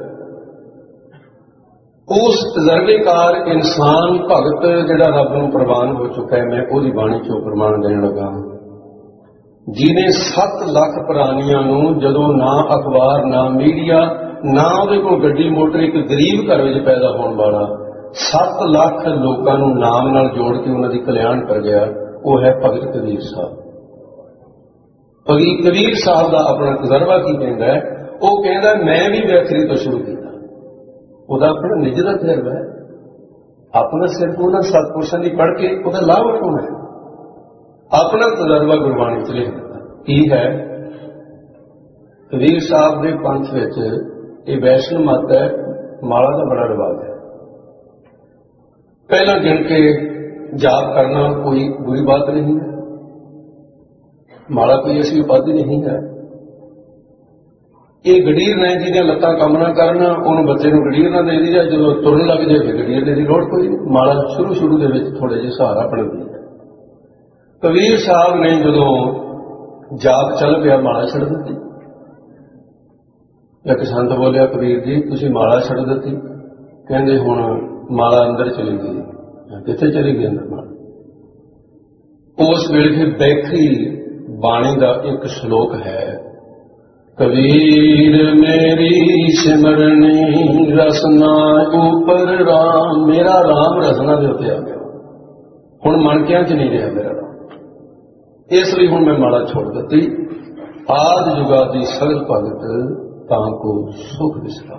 ਉਸ ਤਜਰਬੇਕਾਰ ਇਨਸਾਨ ਭਗਤ ਜਿਹੜਾ ਰੱਬ ਨੂੰ ਪ੍ਰਵਾਨ ਹੋ ਚੁੱਕਾ ਹੈ, ਮੈਂ ਉਹਦੀ ਬਾਣੀ ਚੋਂ ਪ੍ਰਮਾਣ ਦੇਣ ਲੱਗਾ, ਜਿਹਨੇ 7 ਲੱਖ ਪ੍ਰਾਣੀਆਂ ਨੂੰ, ਜਦੋਂ ਨਾ ਅਖਬਾਰ ਨਾ ਮੀਡੀਆ ਨਾ ਉਹਦੇ ਕੋਲ ਗੱਡੀ ਮੋਟਰ, ਇੱਕ ਗਰੀਬ ਘਰ ਵਿੱਚ ਪੈਦਾ ਹੋਣ ਵਾਲਾ 7 ਲੱਖ ਲੋਕਾਂ ਨੂੰ ਨਾਮ ਨਾਲ ਜੋੜ ਕੇ ਉਹਨਾਂ ਦੀ ਕਲਿਆਣ ਕਰ ਗਿਆ, ਉਹ ਹੈ ਭਗਤ ਕਬੀਰ ਸਾਹਿਬ। ਭਗਤ ਕਬੀਰ ਸਾਹਿਬ ਦਾ ਆਪਣਾ ਤਜਰਬਾ ਕੀ ਕਹਿੰਦਾ ਹੈ? ਉਹ ਕਹਿੰਦਾ ਮੈਂ ਵੀ ਬੈਕਰੀ ਤੋਂ ਸ਼ੁਰੂ ਕੀਤਾ, ਉਹਦਾ ਆਪਣਾ ਨਿੱਜ ਦਾ ਤਜਰਬਾ ਹੈ। ਆਪਣਾ ਸਿਰਫ ਉਹਨਾਂ ਸਤਿਪੁਰਸ਼ਾਂ ਦੀ ਪੜ੍ਹ ਕੇ ਉਹਦਾ ਲਾਭ ਉਠਾਉਣਾ ਹੈ। ਆਪਣਾ ਤਜਰਬਾ ਗੁਰਬਾਣੀ ਚ ਲਿਖ ਦਿੱਤਾ ਕੀ ਹੈ। ਕਬੀਰ ਸਾਹਿਬ ਦੇ ਪੰਥ ਵਿੱਚ ਇਹ ਵੈਸ਼ਨਵ ਮਤ ਹੈ, ਮਾਲਾ ਦਾ ਬੜਾ ਰਿਵਾਜ ਹੈ। ਪਹਿਲਾਂ ਗਿਣ ਕੇ ਜਾਪ ਕਰਨਾ ਕੋਈ ਬੁਰੀ ਬਾਤ ਨਹੀਂ ਹੈ, ਮਾਲਾ ਕੋਈ ਐਸੀ ਉਪਾਧੀ ਨਹੀਂ ਹੈ। ਇਹ ਗੜੀਰ ਨੇ ਜਿਹਦੀਆਂ ਲੱਤਾਂ ਕੰਮ ਨਾ ਕਰਨ, ਉਹਨੂੰ ਬੱਚੇ ਨੂੰ ਗੜੀਰ ਨਾ ਦੇ ਦੀ ਜਾਂ ਜਦੋਂ ਤੁਰਨ ਲੱਗ ਜਾਏ ਫਿਰ ਗੜੀਰ ਦੇਣ ਦੀ ਲੋੜ ਕੋਈ ਨਹੀਂ। ਮਾਲਾ ਸ਼ੁਰੂ ਦੇ ਵਿੱਚ ਥੋੜੇ ਜਿਹੇ ਸਹਾਰਾ ਬਣਦੀ ਹੈ। ਕਬੀਰ ਸਾਹਿਬ ਨੇ ਜਦੋਂ ਜਾਪ ਚੱਲ ਪਿਆ ਮਾਲਾ ਛੱਡ ਦਿੱਤੀ। ਇੱਕ ਸੰਤ ਬੋਲਿਆ ਕਬੀਰ ਜੀ ਤੁਸੀਂ ਮਾਲਾ ਛੱਡ ਦਿੱਤੀ। ਕਹਿੰਦੇ ਹੁਣ ਮਾਲਾ ਅੰਦਰ ਚਲੀ ਗਈ। ਕਿੱਥੇ ਚਲੀ ਗਈ ਅੰਦਰ ਮਾਲਾ? ਉਸ ਵੇਲੇ ਫਿਰ ਬੈਖਰੀ ਬਾਣੀ ਦਾ ਇੱਕ ਸ਼ਲੋਕ ਹੈ, ਕਬੀਰ ਮੇਰੀ ਸਿਮਰਨੀ ਰਸਨਾ ਉਪਰ ਰਾਮ। ਮੇਰਾ ਰਾਮ ਰਸਨਾ ਦੇ ਉੱਤੇ ਆ ਗਿਆ, ਹੁਣ ਮਣਕਿਆਂ ਚ ਨਹੀਂ ਰਿਹਾ ਮੇਰਾ ਰਾਮ, ਇਸ ਲਈ ਹੁਣ ਮੈਂ ਮਾਲਾ ਛੋੜ ਦਿੱਤੀ। ਆਦਿ ਜੁਗਾਦੀ ਸਗਲ ਭਗਤ ਤਾਂ ਕੋ ਸੁਖ ਵਿਸਰਾ।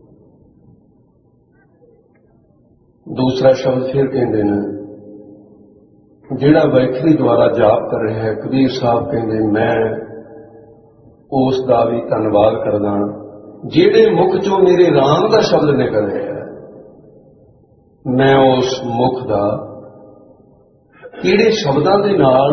ਦੂਸਰਾ ਸ਼ਬਦ ਫਿਰ ਕਹਿੰਦੇ ਨੇ, ਜਿਹੜਾ ਵੈਖਰੀ ਦੁਆਰਾ ਜਾਪ ਕਰ ਰਿਹਾ ਹੈ, ਕਬੀਰ ਸਾਹਿਬ ਕਹਿੰਦੇ ਮੈਂ ਉਸ ਦਾ ਵੀ ਧੰਨਵਾਦ ਕਰਦਾ ਜਿਹੜੇ ਮੁਖ ਚੋਂ ਮੇਰੇ ਰਾਮ ਦਾ ਸ਼ਬਦ ਨਿਕਲ ਰਿਹਾ ਹੈ। ਮੈਂ ਉਸ ਮੁਖ ਦਾ ਕਿਹੜੇ ਸ਼ਬਦਾਂ ਦੇ ਨਾਲ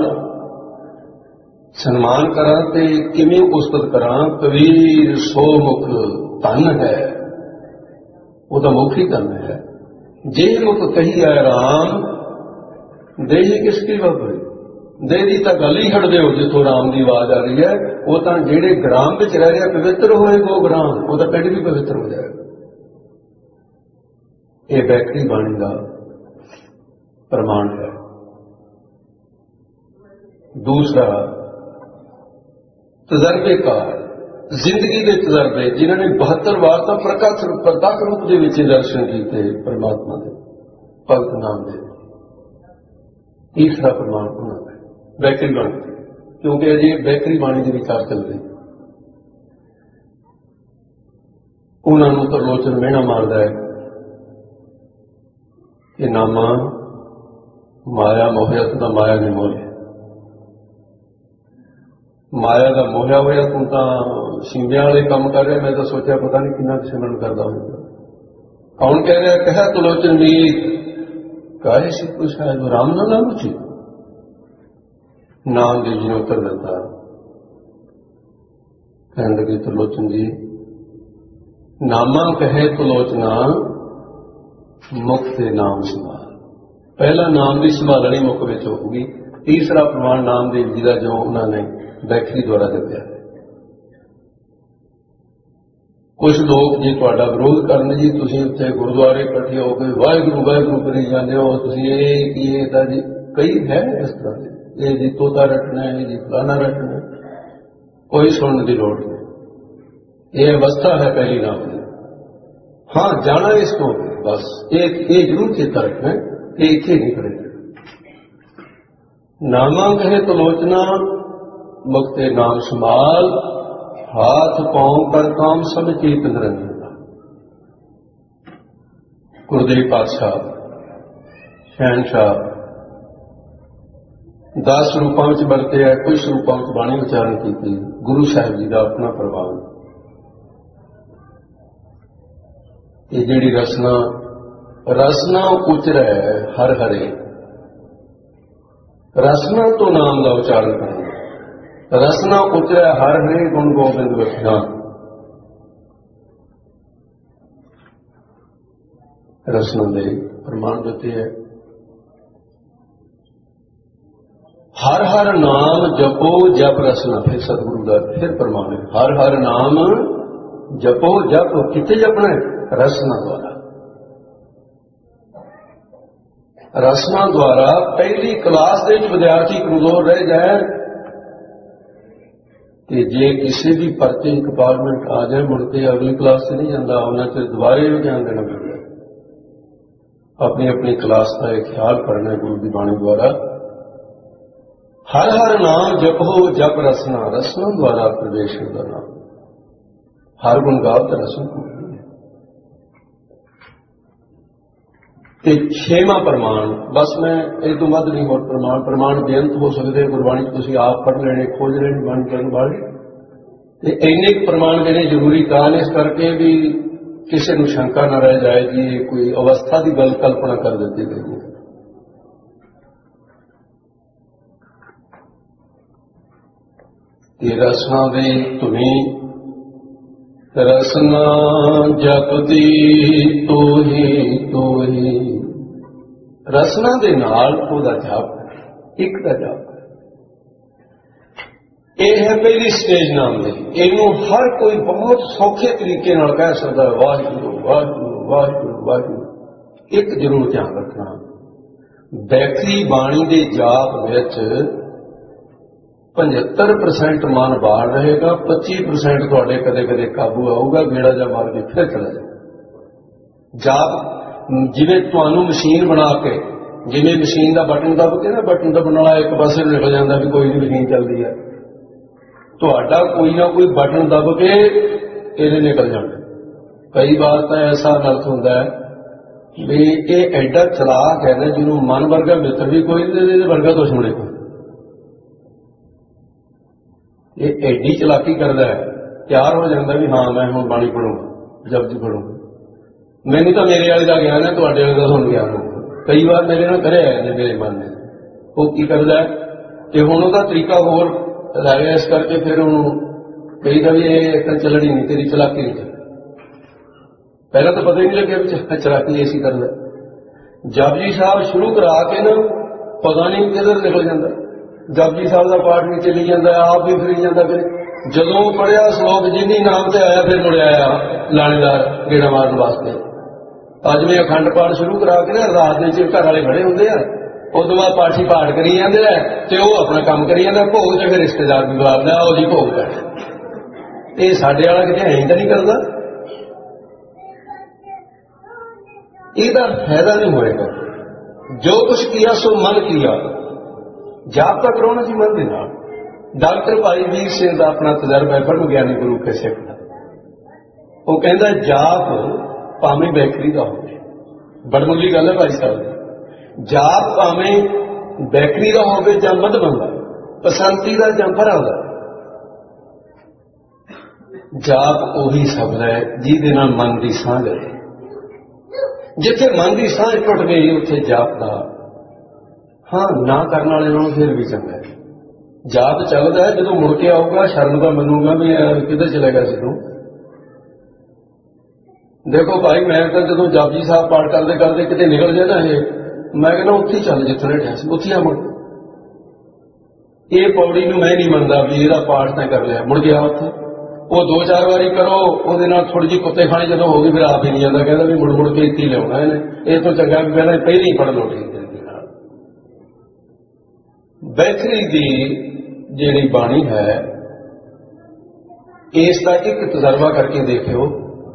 ਸਨਮਾਨ ਕਰਾਂ ਤੇ ਕਿਵੇਂ ਉਸਤਤ ਕਰਾਂ। ਕਬੀਰ ਸੋ ਮੁਖ ਧਨ ਹੈ, ਉਹਦਾ ਮੁਖ ਹੀ ਧਨ ਹੈ। ਜੇ ਮੁਖ ਕਹੀ ਹੈ ਰਾਮ, ਦੇਹੀ ਕਿਸ ਕੀ ਵਾਪਰੇ। ਦੇਹ ਦੀ ਤਾਂ ਗੱਲ ਹੀ ਛੱਡ ਦਿਓ, ਜਿੱਥੋਂ ਰਾਮ ਦੀ ਆਵਾਜ਼ ਆ ਰਹੀ ਹੈ ਉਹ ਤਾਂ ਜਿਹੜੇ ਗ੍ਰਾਮ ਵਿੱਚ ਰਹਿ ਰਿਹਾ ਪਵਿੱਤਰ ਹੋਏਗਾ ਉਹ ਗ੍ਰਾਮ, ਉਹਦਾ ਪਿੰਡ ਵੀ ਪਵਿੱਤਰ ਹੋ ਜਾਏਗਾ। ਇਹ ਬੈਕਰੀ ਬਾਣੀ ਦਾ ਪ੍ਰਮਾਣ ਹੈ। ਦੂਸਰਾ ਤਜਰਬੇਕਾਰ, ਜ਼ਿੰਦਗੀ ਦੇ ਤਜਰਬੇ ਜਿਨ੍ਹਾਂ ਨੇ 72 ਵਾਰ ਤਾਂ ਪ੍ਰਤੱਖ ਰੂਪ ਦੇ ਵਿੱਚ ਦਰਸ਼ਨ ਕੀਤੇ ਪਰਮਾਤਮਾ ਦੇ ਭਗਤ ਨਾਮ ਦੇ। ਤੀਸਰਾ ਪ੍ਰਮਾਣ ਉਹਨਾਂ ਦਾ ਬੈਕਰੀ ਬਾਣੀ, ਕਿਉਂਕਿ ਅਜੇ ਬੈਕਰੀ ਬਾਣੀ ਦੀ ਵਿਚਾਰ ਚੱਲ ਰਹੀ। ਉਹਨਾਂ ਨੂੰ ਤਰਲੋਚਨ ਮਿਹਣਾ ਮਾਰਦਾ ਹੈ ਕਿ ਨਾਮਾ ਮਾਇਆ ਮੋਹਿਆ ਤੂੰ ਤਾਂ ਮਾਇਆ ਨਹੀਂ ਮੋਹਿਆ। ਮਾਇਆ ਦਾ ਮੋਹਿਆ ਹੋਇਆ ਤੂੰ ਤਾਂ ਸਿੰਗਿਆਂ ਵਾਲੇ ਕੰਮ ਕਰ ਰਿਹਾ, ਮੈਂ ਤਾਂ ਸੋਚਿਆ ਪਤਾ ਨਹੀਂ ਕਿੰਨਾ ਸਿਮਰਨ ਕਰਦਾ ਹੋਊਗਾ। ਕੌਣ ਕਹਿ ਰਿਹਾ? ਕਹਿਆ ਤਰਲੋਚਨ ਮੀਤ ਕਾਹੇ ਸੀ ਕੁਛ ਹੈ ਜੋ ਰਾਮ ਨਾ ਨਾਮ ਸੀ। ਨਾਮ ਦੇ ਜੀ ਨੇ ਉੱਤਰ ਦਿੱਤਾ, ਕਹਿਣ ਲੱਗੇ ਤਰਲੋਚਨ ਜੀ ਨਾਮਾ ਕਹੇ ਤਰਲੋਚਨਾ ਮੁਖ ਤੇ ਨਾਮ ਸੰਭਾਲ। ਪਹਿਲਾ ਨਾਮ ਦੀ ਸੰਭਾਲਣੀ ਮੁਖ ਵਿੱਚ ਹੋਊਗੀ। ਤੀਸਰਾ ਪ੍ਰਮਾਣ ਨਾਮਦੇਵ ਜੀ ਦਾ ਜੋ ਉਹਨਾਂ ਨੇ ਬੈਖਰੀ ਦੁਆਰਾ ਦਿੱਤਾ। ਕੁਝ ਲੋਕ ਜੀ ਤੁਹਾਡਾ ਵਿਰੋਧ ਕਰਨ, ਜੀ ਤੁਸੀਂ ਉੱਥੇ ਗੁਰਦੁਆਰੇ ਇਕੱਠੇ ਹੋ ਕੇ ਵਾਹਿਗੁਰੂ ਵਾਹਿਗੁਰੂ ਕਰੀ ਜਾਂਦੇ ਹੋ, ਤੁਸੀਂ ਇਹ ਕੀ ਇਹਦਾ ਜੀ ਕਈ ਹੈ ਇਸ ਤਰ੍ਹਾਂ ਦੇ, ਇਹ ਜੀ ਤੋਤਾ ਰੱਟਣਾ ਹੈ, ਜੀ ਫਲਾਣਾ ਰੱਟਣਾ। ਕੋਈ ਸੁਣਨ ਦੀ ਲੋੜ ਨਹੀਂ। ਇਹ ਅਵਸਥਾ ਹੈ ਪਹਿਲੀ ਨਾਮ ਦੀ। ਹਾਂ ਜਾਣਾ ਇਸ ਤੋਂ, ਬਸ ਇਹ ਜ਼ਰੂਰ ਚੇਤਾ ਰੱਖਣਾ ਕਿ ਇੱਥੇ ਨਹੀਂ ਖੜੇ। ਨਾਮਾ ਕਹੇ ਤਲੋਚਨਾ ਮੁਕਤੇ ਨਾਮ ਸੰਭਾਲ, ਹਾਥ ਪਾਉ ਕਰ ਕਾਮ ਸਭ ਚੀਤ ਨਿਰੰਜਨ। ਗੁਰਦੇਵ ਪਾਤਸ਼ਾਹ ਸ਼ਹਿਨਸ਼ਾਹ 10 ਰੂਪਾਂ ਵਿੱਚ ਵਰਤੇ ਹੈ, ਕੁਝ ਰੂਪਾਂ ਵਿੱਚ ਬਾਣੀ ਉਚਾਰਨ ਕੀਤੀ। ਗੁਰੂ ਸਾਹਿਬ ਜੀ ਦਾ ਆਪਣਾ ਪ੍ਰਭਾਵ। ਇਹ ਜਿਹੜੀ ਰਸਨਾ ਉਚਰੈ ਹਰ ਹਰੇ, ਰਸਨਾ ਤੋਂ ਨਾਮ ਦਾ ਉਚਾਰਨ ਕਰਨਾ। ਰਸਨਾ ਉਚਰੈ ਹਰ ਹਰੇ ਗੁਣ ਗੋਬਿੰਦ ਵਖਣਾ। ਰਸਨਾ ਦੇ ਪ੍ਰਮਾਣ ਦਿੱਤੇ ਹੈ। ਹਰ ਹਰ ਨਾਮ ਜਪੋ ਜਪ ਰਸਨਾ। ਫਿਰ ਸਤਿਗੁਰੂ ਦਾ ਫਿਰ ਪ੍ਰਮਾਣ ਹੈ, ਹਰ ਹਰ ਨਾਮ ਜਪੋ ਜਪ। ਕਿੱਥੇ ਜਪਣਾ ਹੈ? ਰਸਨਾ ਦੁਆਰਾ। ਰਸਨਾ ਦੁਆਰਾ ਪਹਿਲੀ ਕਲਾਸ ਦੇ ਵਿੱਚ ਵਿਦਿਆਰਥੀ ਕਮਜ਼ੋਰ ਰਹਿ ਜਾਏ ਤੇ ਜੇ ਕਿਸੇ ਵੀ ਪਰਚੇ ਕੰਪਾਰਟਮੈਂਟ ਆ ਜਾਏ ਮੁੜ ਕੇ ਅਗਲੀ ਕਲਾਸ 'ਚ ਨਹੀਂ ਜਾਂਦਾ, ਉਹਨਾਂ 'ਚ ਦੁਬਾਰੇ ਧਿਆਨ ਦੇਣਾ ਪੈਂਦਾ। ਆਪਣੀ ਆਪਣੀ ਕਲਾਸ ਦਾ ਇਹ ਖਿਆਲ ਕਰਨਾ ਗੁਰੂ ਦੀ ਬਾਣੀ ਦੁਆਰਾ। ਹਰ ਹਰ ਨਾਮ ਜਪੋ ਜਪ ਰਸਨਾ। ਰਸਨਾ ਦੁਆਰਾ ਪ੍ਰਵੇਸ਼ ਦਾ ਨਾਮ। ਹਰ ਗੁਣ ਗਾਵ ਤਾਂ ਰਸਨਾ। ਤੇ ਛੇਵਾਂ ਪ੍ਰਮਾਣ, ਬਸ ਮੈਂ ਇਹ ਤੋਂ ਵੱਧ ਨਹੀਂ ਹੋਰ ਪ੍ਰਮਾਣ ਬੇਅੰਤ ਹੋ ਸਕਦੇ, ਗੁਰਬਾਣੀ ਤੁਸੀਂ ਆਪ ਪੜ੍ਹ ਲੈਣੇ, ਖੋਜ ਲੈਣੇ ਬਾਣੀ ਕਰਨ ਵਾਲੇ। ਤੇ ਇੰਨੇ ਕੁ ਪ੍ਰਮਾਣ ਦੇਣੇ ਜ਼ਰੂਰੀ ਕਾਰਨ ਇਸ ਕਰਕੇ ਵੀ ਕਿਸੇ ਨੂੰ ਸ਼ੰਕਾ ਨਾ ਰਹਿ ਜਾਏ ਕਿ ਇਹ ਕੋਈ ਅਵਸਥਾ ਦੀ ਗੱਲ ਕਲਪਨਾ ਕਰ ਦਿੱਤੀ ਗਈ ਹੈ। ਤੇ ਰਸਨਾ ਦੀ ਧੁਨੀ, ਰਸਨਾ ਜਪਦੀ ਤੋਹੀ ਤੋਹੀ, ਰਸਨਾ ਦੇ ਨਾਲ ਉਹਦਾ ਜਾਪ, ਇੱਕ ਦਾ ਜਾਪ। ਇਹ ਹੈ ਪਹਿਲੀ ਸਟੇਜ ਨਾਮ ਦੀ। ਇਹਨੂੰ ਹਰ ਕੋਈ ਬਹੁਤ ਸੌਖੇ ਤਰੀਕੇ ਨਾਲ ਕਹਿ ਸਕਦਾ ਹੈ, ਵਾਹਿਗੁਰੂ ਵਾਹਿਗੁਰੂ ਵਾਹਿਗੁਰੂ ਵਾਹਿਗੁਰੂ। ਇੱਕ ਜ਼ਰੂਰ ਧਿਆਨ ਰੱਖਣਾ, ਬੈਠੀ ਬਾਣੀ ਦੇ ਜਾਪ ਵਿੱਚ 75% ਮਨ ਬਾਹਰ ਰਹੇਗਾ, 25% ਤੁਹਾਡੇ ਕਦੇ ਕਦੇ ਕਾਬੂ ਆਊਗਾ, ਗੇੜਾ ਜਾ ਮਾਰ ਕੇ ਫਿਰ ਚਲਾ ਜਾਏ। ਜਾਪ ਜਿਵੇਂ ਤੁਹਾਨੂੰ ਮਸ਼ੀਨ ਬਣਾ ਕੇ, ਜਿਵੇਂ ਮਸ਼ੀਨ ਦਾ ਬਟਨ ਦੱਬ ਕੇ ਨਾ, ਬਟਨ ਦੱਬਣ ਵਾਲਾ ਇੱਕ ਪਾਸੇ ਨਿਕਲ ਜਾਂਦਾ ਵੀ ਕੋਈ ਨਹੀਂ ਮਸ਼ੀਨ ਚੱਲਦੀ ਹੈ, ਤੁਹਾਡਾ ਕੋਈ ਨਾ ਕੋਈ ਬਟਨ ਦੱਬ ਕੇ ਇਹਨੇ ਨਿਕਲ ਜਾਣਾ। ਕਈ ਵਾਰ ਤਾਂ ਐਸਾ ਅਨਰਥ ਹੁੰਦਾ ਹੈ ਵੀ ਇਹ ਐਡਾ ਚਲਾਕ ਹੈ ਨਾ, ਜਿਹਨੂੰ ਮਨ ਵਰਗਾ ਮਿੱਤਰ ਵੀ ਕੋਈ ਨਹੀਂ, ਇਹਦੇ ਵਰਗਾ ਦੁਸ਼ਮਣ ਕੋਈ। ਇਹ ਐਡੀ ਚਲਾਕੀ ਕਰਦਾ ਹੈ, ਤਿਆਰ ਹੋ ਜਾਂਦਾ ਵੀ ਹਾਂ ਮੈਂ ਹੁਣ ਬਾਣੀ ਪੜੂੰਗਾ, ਜਪਜੀ ਪੜੂੰਗਾ। ਮੈਨੂੰ ਤਾਂ ਮੇਰੇ ਵਾਲੇ ਦਾ ਗਿਆਨ ਹੈ, ਤੁਹਾਡੇ ਵਾਲੇ ਦਾ ਤੁਹਾਨੂੰ ਗਿਆਨ ਹੋਊਗਾ। ਕਈ ਵਾਰ ਮੇਰੇ ਨਾਲ ਕਰਿਆ ਨੇ ਮੇਰੇ ਮਨ ਨੇ। ਉਹ ਕੀ ਕਰਦਾ ਕਿ ਹੁਣ ਉਹਦਾ ਤਰੀਕਾ ਹੋਰ ਰਹਿ ਗਿਆ, ਇਸ ਕਰਕੇ ਫਿਰ ਉਹਨੂੰ ਕਹੀਦਾ ਵੀ ਇਹ ਇੱਕ ਚੱਲਣੀ ਨਹੀਂ, ਤੇਰੀ ਚਲਾਕੀ ਨਹੀਂ ਚੱਲ। ਪਹਿਲਾਂ ਤਾਂ ਪਤਾ ਹੀ ਨਹੀਂ ਲੱਗਿਆ ਵੀ ਚਲਾਕੀ ਐਸੀ ਕਰਦਾ। ਜਪਜੀ ਸਾਹਿਬ ਸ਼ੁਰੂ ਕਰਾ ਕੇ ਨਾ ਪਤਾ ਨਹੀਂ ਕਿੱਧਰ ਨਿਕਲ ਜਾਂਦਾ। ਜਪਜੀ ਸਾਹਿਬ ਦਾ ਪਾਠ ਵੀ ਚੱਲੀ ਜਾਂਦਾ, ਆਪ ਵੀ ਫਿਰੀ ਜਾਂਦਾ। ਫਿਰ ਜਦੋਂ ਪੜਿਆ ਸ਼ਲੋਕ ਜਿੰਨੀ ਨਾਮ ਤੇ ਆਇਆ, ਫਿਰ ਮੁੜ ਆਇਆ ਲਾਣੇਦਾਰ ਗੇੜਾ ਮਾਰਨ ਵਾਸਤੇ। ਅੱਜ ਮੈਂ ਅਖੰਡ ਪਾਠ ਸ਼ੁਰੂ ਕਰਾ ਕੇ ਨਾ, ਰਾਤ ਦੇ ਚ ਘਰ ਵਾਲੇ ਖੜੇ ਹੁੰਦੇ ਆ, ਉਦੋਂ ਬਾਅਦ ਪਾਠੀ ਪਾਠ ਕਰੀ ਜਾਂਦੇ ਆ ਤੇ ਉਹ ਆਪਣਾ ਕੰਮ ਕਰੀ ਜਾਂਦਾ। ਭੋਗ ਤੇ ਫਿਰ ਰਿਸ਼ਤੇਦਾਰ ਵੀ ਬੁਲਾਉਂਦਾ, ਉਹ ਜੀ ਭੋਗ ਕਰ। ਇਹ ਸਾਡੇ ਵਾਲਾ ਕਿਤੇ ਐਂ ਤਾਂ ਨਹੀਂ ਕਰਦਾ। ਇਹਦਾ ਫਾਇਦਾ ਨਹੀਂ ਹੋਏਗਾ। ਜੋ ਕੁਛ ਕੀਆ ਸੋ ਮਨ ਕੀਆ, ਜਾਪ ਤਾਂ ਕਰਾਉਣਾ ਸੀ ਮਨ ਦੇ ਨਾਲ। ਡਾਕਟਰ ਭਾਈ ਵੀਰ ਸਿੰਘ ਦਾ ਆਪਣਾ ਤਜਰਬਾ ਹੈ, ਬ੍ਰਹਮ ਗਿਆਨੀ ਗੁਰੂ ਕੇ ਸਿੱਖ ਦਾ। ਉਹ ਕਹਿੰਦਾ ਜਾਪ ਭਾਵੇਂ ਬੈਕਰੀ ਦਾ ਹੋਵੇ, ਬੜਮੁੱਲੀ ਗੱਲ ਹੈ ਭਾਈ ਸਾਹਿਬ। ਜਾਪ ਭਾਵੇਂ ਬੈਕਰੀ ਦਾ ਹੋਵੇ ਜਾਂ ਮਧਮਨ ਦਾ, ਪਸੰਤੀ ਦਾ ਜਾਂ ਭਰਾ ਦਾ, ਜਾਪ ਉਹੀ ਸ਼ਬਦ ਹੈ ਜਿਹਦੇ ਨਾਲ ਮਨ ਦੀ ਸਾਂਝ ਹੈ। ਜਿੱਥੇ ਮਨ ਦੀ ਸਾਂਝ ਟੁੱਟ ਗਈ, ਉੱਥੇ ਜਾਪ ਦਾ ਹਾਂ ਨਾ ਕਰਨ ਵਾਲੇ ਨਾਲੋਂ ਫਿਰ ਵੀ ਚੰਗਾ ਹੈ। ਜਾਪ ਚੱਲਦਾ ਹੈ, ਜਦੋਂ ਮੁੜ ਕੇ ਆਊਗਾ ਸ਼ਰਮ ਦਾ ਮੰਨੂਗਾ ਵੀ ਕਿੱਧਰ ਚਲੇਗਾ ਸੀ ਤੂੰ। ਦੇਖੋ ਭਾਈ, ਮੈਂ ਤਾਂ ਜਦੋਂ ਜਪਜੀ ਸਾਹਿਬ ਪਾਠ ਕਰਦੇ ਕਰਦੇ ਕਿਤੇ ਨਿਕਲ ਜਾਏ ਨਾ, ਇਹ ਮੈਂ ਕਹਿੰਦਾ ਉੱਥੇ ਹੀ ਚੱਲ ਜਿੱਥੇ ਬੈਠਿਆ ਸੀ, ਉੱਥੇ ਆ ਮੁੜ। ਇਹ ਪੌੜੀ ਨੂੰ ਮੈਂ ਨਹੀਂ ਮੰਨਦਾ ਵੀ ਇਹਦਾ ਪਾਠ ਤਾਂ ਕਰ ਲਿਆ, ਮੁੜ ਗਿਆ ਉੱਥੇ। ਉਹ 2-4 ਵਾਰੀ ਕਰੋ, ਉਹਦੇ ਨਾਲ ਥੋੜੀ ਜਿਹੀ ਕੁੱਤੇ ਖਾਣੀ ਜਦੋਂ ਹੋ ਗਈ, ਫਿਰ ਆਪ ਹੀ ਨਹੀਂ ਜਾਂਦਾ, ਕਹਿੰਦਾ ਵੀ ਮੁੜ ਮੁੜ ਕੇ ਇੱਥੇ ਹੀ ਲਿਆਉਣਾ ਇਹਨੇ। ਇਹ ਤੋਂ ਚੰਗਾ ਵੀ ਪਹਿਲਾਂ ਪਹਿਲਾਂ ਹੀ ਪੜ੍ਹ ਲਓ ਠੀਕ ਤਰੀਕੇ ਨਾਲ। ਬੈਠਰੀ ਦੀ ਜਿਹੜੀ ਬਾਣੀ ਹੈ, ਇਸ ਦਾ ਇੱਕ ਤਜਰਬਾ ਕਰਕੇ ਦੇਖਿਓ,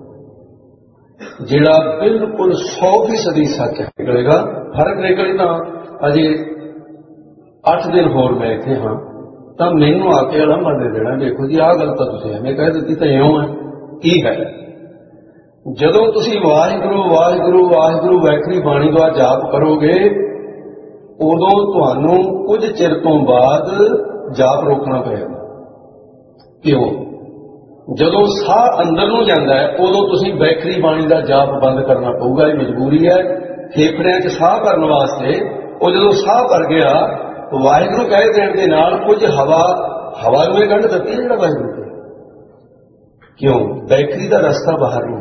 ਜਿਹੜਾ ਬਿਲਕੁਲ 100% ਸੱਚ ਨਿਕਲੇਗਾ। ਫਰਕ ਨਿਕਲੇ ਤਾਂ ਅਜੇ 8 ਦਿਨ ਹੋਰ ਮੈਂ ਇੱਥੇ ਹਾਂ, ਤਾਂ ਮੈਨੂੰ ਆ ਕੇ ਅਲੰਬਾ ਦੇ ਦੇਣਾ, ਦੇਖੋ ਜੀ ਆਹ ਗੱਲ ਤਾਂ ਤੁਸੀਂ ਐਵੇਂ ਕਹਿ ਦਿੱਤੀ, ਤਾਂ ਇਉਂ ਹੈ। ਕੀ ਹੈ? ਜਦੋਂ ਤੁਸੀਂ ਵਾਹਿਗੁਰੂ ਵਾਹਿਗੁਰੂ ਵਾਹਿਗੁਰੂ ਵੈਖਰੀ ਬਾਣੀ ਦਾ ਜਾਪ ਕਰੋਗੇ, ਉਦੋਂ ਤੁਹਾਨੂੰ ਕੁਝ ਚਿਰ ਤੋਂ ਬਾਅਦ ਜਾਪ ਰੋਕਣਾ ਪਏਗਾ। ਕਿਉਂ? ਜਦੋਂ ਸਾਹ ਅੰਦਰ ਨੂੰ ਜਾਂਦਾ ਹੈ, ਉਦੋਂ ਤੁਸੀਂ ਵੈਖਰੀ ਬਾਣੀ ਦਾ ਜਾਪ ਬੰਦ ਕਰਨਾ ਪਊਗਾ। ਇਹ ਮਜਬੂਰੀ ਹੈ। ਫੇਫੜਿਆਂ 'ਚ ਸਾਹ ਭਰਨ ਵਾਸਤੇ ਉਹ ਜਦੋਂ ਸਾਹ ਭਰ ਗਿਆ, ਵਾਹਿਗੁਰੂ ਕਹਿ ਦੇਣ ਦੇ ਨਾਲ ਕੁਝ ਹਵਾ ਨੂੰ ਇਹ ਕੱਢ ਦਿੱਤੀ ਜਿਹੜਾ ਵਾਹਿਗੁਰੂ। ਕਿਉਂ? ਵੈਖਰੀ ਦਾ ਰਸਤਾ ਬਾਹਰ ਨੂੰ।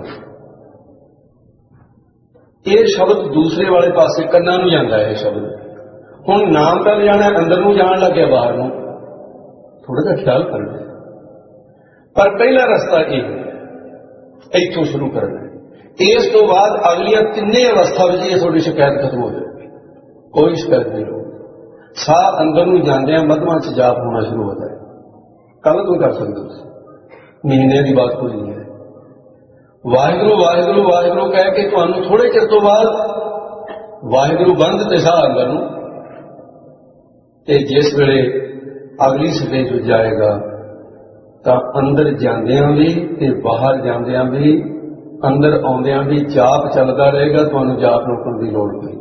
ਇਹ ਸ਼ਬਦ ਦੂਸਰੇ ਵਾਲੇ ਪਾਸੇ ਕੰਨਾਂ ਨੂੰ ਜਾਂਦਾ ਹੈ। ਇਹ ਸ਼ਬਦ ਹੁਣ ਨਾਮ ਤਾਂ ਲਿਆਣਾ ਅੰਦਰ ਨੂੰ ਜਾਣ ਲੱਗਿਆ, ਬਾਹਰ ਨੂੰ। ਥੋੜਾ ਜਿਹਾ ਖਿਆਲ ਕਰਨਾ। ਪਰ ਪਹਿਲਾ ਰਸਤਾ ਇਹ ਇੱਥੋਂ ਸ਼ੁਰੂ ਕਰਨਾ। ਇਸ ਤੋਂ ਬਾਅਦ ਅਗਲੀਆਂ ਤਿੰਨੇ ਅਵਸਥਾ ਵਿੱਚ ਇਹ ਤੁਹਾਡੀ ਸ਼ਿਕਾਇਤ ਖਤਮ ਹੋ ਜਾਏਗੀ। ਕੋਈ ਸ਼ਿਕਾਇਤ ਨਹੀਂ ਹੋਊਗੀ। ਸਾਹ ਅੰਦਰ ਨੂੰ ਜਾਂਦਿਆਂ ਮਧਮਾਂ 'ਚ ਜਾਪ ਹੋਣਾ ਸ਼ੁਰੂ ਹੋ ਜਾਏ। ਕੱਲ ਤੋਂ ਕਰ ਸਕਦੇ ਹੋ ਤੁਸੀਂ, ਮਹੀਨੇ ਦੀ ਬਾਤ ਕੋਈ ਨਹੀਂ ਹੈ। ਵਾਹਿਗੁਰੂ ਵਾਹਿਗੁਰੂ ਵਾਹਿਗੁਰੂ ਕਹਿ ਕੇ ਤੁਹਾਨੂੰ ਥੋੜੇ ਚਿਰ ਤੋਂ ਬਾਅਦ ਵਾਹਿਗੁਰੂ ਬੰਦ ਤੇ ਸਾਹ ਅੰਦਰ ਨੂੰ, ਤੇ ਜਿਸ ਵੇਲੇ ਅਗਲੀ ਸਟੇਜ ਵਿੱਚ ਜਾਏਗਾ ਤਾਂ ਅੰਦਰ ਜਾਂਦਿਆਂ ਵੀ ਤੇ ਬਾਹਰ ਜਾਂਦਿਆਂ ਵੀ अंदर आउंदियां भी जाप चलता रहेगा, तुहानूं जाप रोकण की लोड़ नहीं।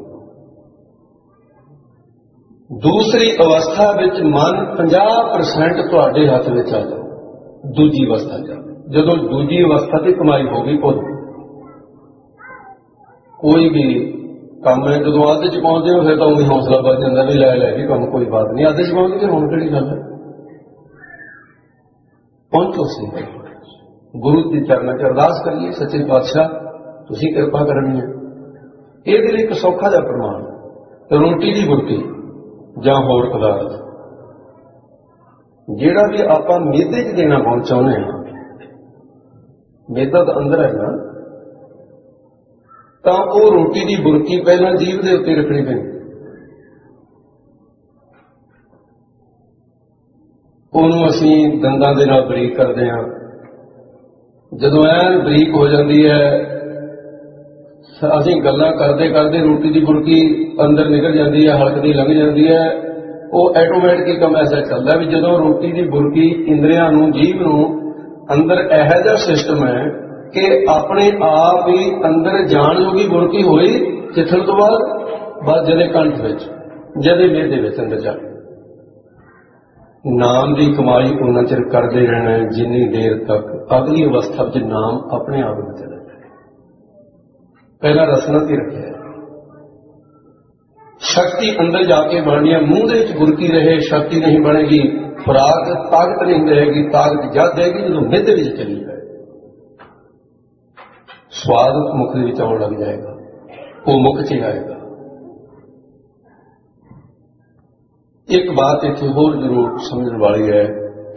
दूसरी अवस्था विच मन 50% तुहाडे हथ विच आ जाए, दूजी अवस्था जा जदों दूजी अवस्था की कमाई हो गई, भुल कोई भी काम है जदों अध च पहुंचते हो फिर तो उन्हें हौसला बढ़ जाता भी लै भी काम कोई बात नहीं, अध च पहुंच गए हुण किहड़ी गल है। पहुंचो सी गुरु के चरणों च अरदास करिए, सच्चे पातशाह तुसीं किरपा करनी है। ये एक सौखा जिहा प्रमाण, रोटी की बुरकी जां होर पदार्थ जिहड़ा भी आपां मेदे च देना पहुंचाउने हां, मेदा तो अंदर है ना, तो वो रोटी की बुरकी पहला जीभ के उत्ते रखनी पैंदी, ਉਹਨੂੰ ਅਸੀਂ ਦੰਦਾਂ ਦੇ ਨਾਲ ਬਰੀਕ ਕਰਦੇ ਹਾਂ। ਜਦੋਂ ਐਨ ਬਰੀਕ ਹੋ ਜਾਂਦੀ ਹੈ, ਅਸੀਂ ਗੱਲਾਂ ਕਰਦੇ ਕਰਦੇ ਰੋਟੀ ਦੀ ਬੁਰਕੀ ਅੰਦਰ ਨਿਕਲ ਜਾਂਦੀ ਹੈ, ਹਲਕ ਦੀ ਲੰਘ ਜਾਂਦੀ ਹੈ। ਉਹ ਆਟੋਮੈਟਿਕ ਕੰਮ ਐਸਾ ਚੱਲਦਾ ਵੀ ਜਦੋਂ ਰੋਟੀ ਦੀ ਬੁਰਕੀ ਇੰਦਰੀਆਂ ਨੂੰ, ਜੀਭ ਨੂੰ ਅੰਦਰ ਇਹੋ ਜਿਹਾ ਸਿਸਟਮ ਹੈ ਕਿ ਆਪਣੇ ਆਪ ਹੀ ਅੰਦਰ ਜਾਣ ਜੋਗੀ ਬੁਰਕੀ ਹੋਈ, ਚਿੱਥਣ ਤੋਂ ਬਾਅਦ ਬਸ ਜਦੇ ਕੰਠ ਵਿੱਚ, ਜਦੇ ਮੇਦੇ ਵਿੱਚ ਅੰਦਰ ਜਾ नाम की कमाई उन्ना चिर करते रहना है जिन्नी देर तक अगली अवस्था में नाम अपने आप में चला जाए। पहला रसना से रखे, शक्ति अंदर जाके बननी है, मुंह दे विच बुरकी रहे, शक्ति नहीं बनेगी, खुराक ताकत नहीं रहेगी, ताकत जद देगी जो मिध विच चली जाए, स्वाद मुख दे विच आउण लग जाएगा, वो मुख च आएगा। एक बात इत्थे होर जरूर समझण वाली है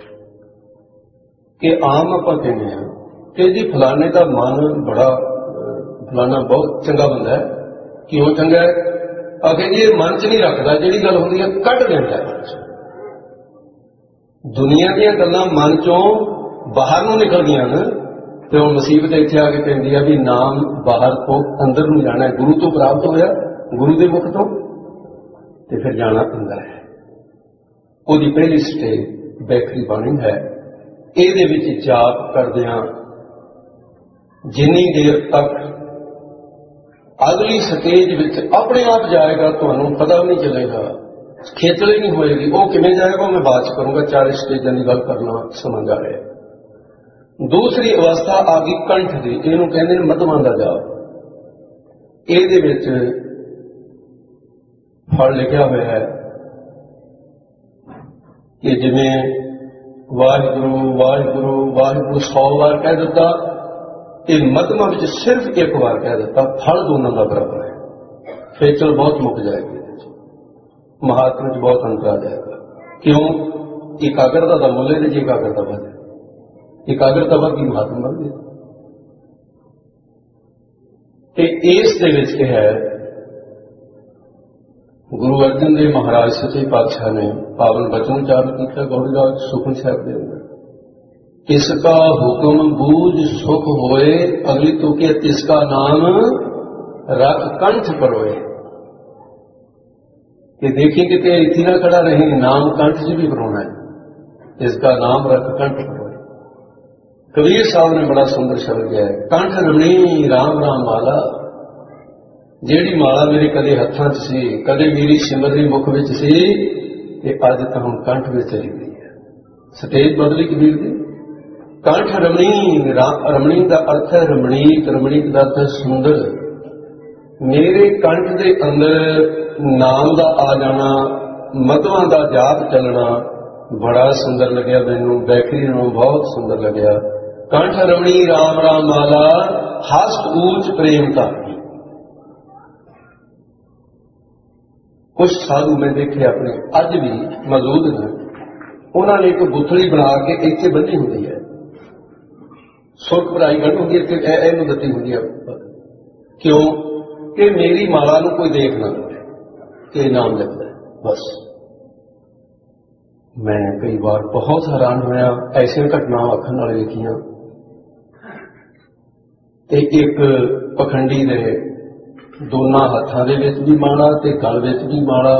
कि आम आपां कहने हैं कि जी फलाने का मन बड़ा, फलाना बहुत चंगा बंदा है, क्यों चंगा है, आखिर ये मन च नहीं रखता, जिहड़ी गल हुंदी है कढ दिंदा है। दुनिया दीयां गल्लां मन चों बाहर नूं निकलदियां ने, ते हुण मुसीबत इत्थे आके पैंदी है भी नाम बाहर तो अंदर नूं जाना है, गुरु तो प्राप्त होया, गुरु दे मुख तो, ते फिर जाना अंदर है। ਉਹਦੀ ਪਹਿਲੀ ਸਟੇਜ ਬੈਕਰੀ ਬਾਣੀ ਹੈ। ਇਹਦੇ ਵਿੱਚ ਜਾਪ ਕਰਦਿਆਂ ਜਿੰਨੀ ਦੇਰ ਤੱਕ ਅਗਲੀ ਸਟੇਜ ਵਿੱਚ ਆਪਣੇ ਆਪ ਜਾਏਗਾ, ਤੁਹਾਨੂੰ ਪਤਾ ਵੀ ਨਹੀਂ ਚੱਲੇਗਾ, ਖੇਚਲ ਹੀ ਨਹੀਂ ਹੋਏਗੀ। ਉਹ ਕਿਵੇਂ ਜਾਏਗਾ ਮੈਂ ਬਾਅਦ ਚ ਕਰੂੰਗਾ, 4 ਸਟੇਜਾਂ ਦੀ ਗੱਲ ਕਰਨਾ ਸਮਝ ਆ ਰਿਹਾ। ਦੂਸਰੀ ਅਵਸਥਾ ਆ ਗਈ ਕੰਠ ਦੀ, ਇਹਨੂੰ ਕਹਿੰਦੇ ਨੇ ਮਧਵਾਂ ਦਾ ਜਾਪ। ਇਹਦੇ ਵਿੱਚ ਫਲ ਲਿਖਿਆ ਹੋਇਆ ਹੈ कि जिमें वाहिगुरु वाहिगुरु वाहिगुरु 100 बार कह दिता, ये मध्यमा में सिर्फ एक बार कह दिता, फल दोनों का बराबर है। खेचल बहुत मुक जाएगी, महात्मा च बहुत अंतर आ जाएगा। क्यों? एकाग्रता का मुल है जी, एकाग्रता बढ़, एकाग्रता बढ़ की महात्मा बढ़ गई। इस दे विच है गुरु अर्जन देव महाराज सच्चे पातशाह ने पावन बचन उच्चारण किया गौड़ी राग सुखमनी साहिब के अंदर, इसका हुक्म बूझ सुख होए, अगली तो के तिसका नाम रख कंठ परोए। कि देखिए कि इतनी ना खड़ा रहे, नाम कंठ से भी परोना है, इसका नाम रख कंठ परोए। कबीर साहब ने बड़ा सुंदर शब्द किया है, कंठ रमणी राम राम माला, ਜਿਹੜੀ ਮਾਲਾ ਮੇਰੇ ਕਦੇ ਹੱਥਾਂ 'ਚ ਸੀ, ਕਦੇ ਮੇਰੀ ਸਿਮਰਨੀ ਮੁਖ ਵਿੱਚ ਸੀ, ਤੇ ਅੱਜ ਤਾਂ ਹੁਣ ਕੰਠ ਵਿੱਚ ਚਲੀ ਗਈ ਹੈ। ਸਟੇਜ ਬਦਲੀ ਕਬੀਰ ਦੀ। ਕੰਠ ਰਮਣੀ, ਰਮਣੀ ਦਾ ਅਰਥ ਹੈ ਰਮਣੀਕ, ਰਮਣੀਕ ਦਾ ਅਰਥ ਹੈ ਸੁੰਦਰ। ਮੇਰੇ ਕੰਠ ਦੇ ਅੰਦਰ ਨਾਮ ਦਾ ਆ ਜਾਣਾ, ਮਧਵਾਂ ਦਾ ਜਾਪ ਚੱਲਣਾ ਬੜਾ ਸੁੰਦਰ ਲੱਗਿਆ ਮੈਨੂੰ, ਬੈਕਰੀ ਨੂੰ ਬਹੁਤ ਸੁੰਦਰ ਲੱਗਿਆ। ਕੰਠ ਰਮਣੀ ਰਾਮ ਰਾਮ ਮਾਲਾ, ਹਸਤ ਊਚ ਪ੍ਰੇਮ ਧਾਰੀ। कुछ साधु मैं देखे अपने अज भी मौजूद ने, उन्होंने एक गुथली बना के इतने बनी होती है, सुख भराई गढ़ होती है, इनू दती होती है। क्यों? कि मेरी माला नू कोई देख ना लगे कि नाम लिखता है। बस मैं कई बार बहुत हैरान होया, ऐसिया घटनावां अखण नाल देखियां। एक पखंडी ने दोनों हाथों के विच भी माला ते गल विच भी माला,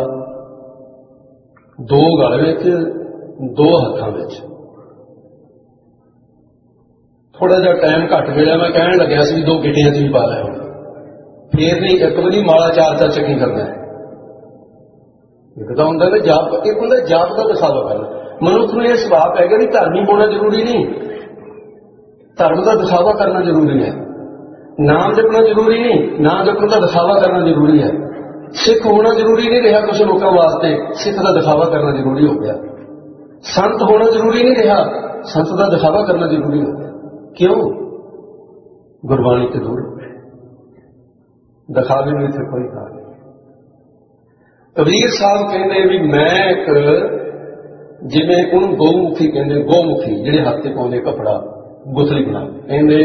दो गल विच दो हाथों विच। थोड़ा जिहा टाइम घट मिलिया, मैं कहण लग्या सी 2 गिटियां च भी पा लिया, फिर नहीं एक वारी माला 4 चक्की करना है। एक तो होंदा ना जाप, एक होंदा जाप का दिखावा करना। मनुष्य में यह सुभाव है कि धर्मी होना जरूरी नहीं, धर्म का दिखावा करना जरूरी है। नाम जपना जरूरी नहीं, नाम जपने का दिखावा करना जरूरी है। सिख होना जरूरी नहीं रहा कुछ लोगों वास्ते, सिख का दिखावा करना जरूरी हो गया। संत होना जरूरी नहीं रहा, संत का दिखावा करना जरूरी हो गया। क्यों? गुरबाणी से दूर हो गए, दिखावे में इतने कोई काम नहीं। कबीर साहब कहते भी मैं एक जिमें उन गौमुखी कहते, गौमुखी जिहड़े हत्थ ते पाउंदे कपड़ा गुथली बना कहते,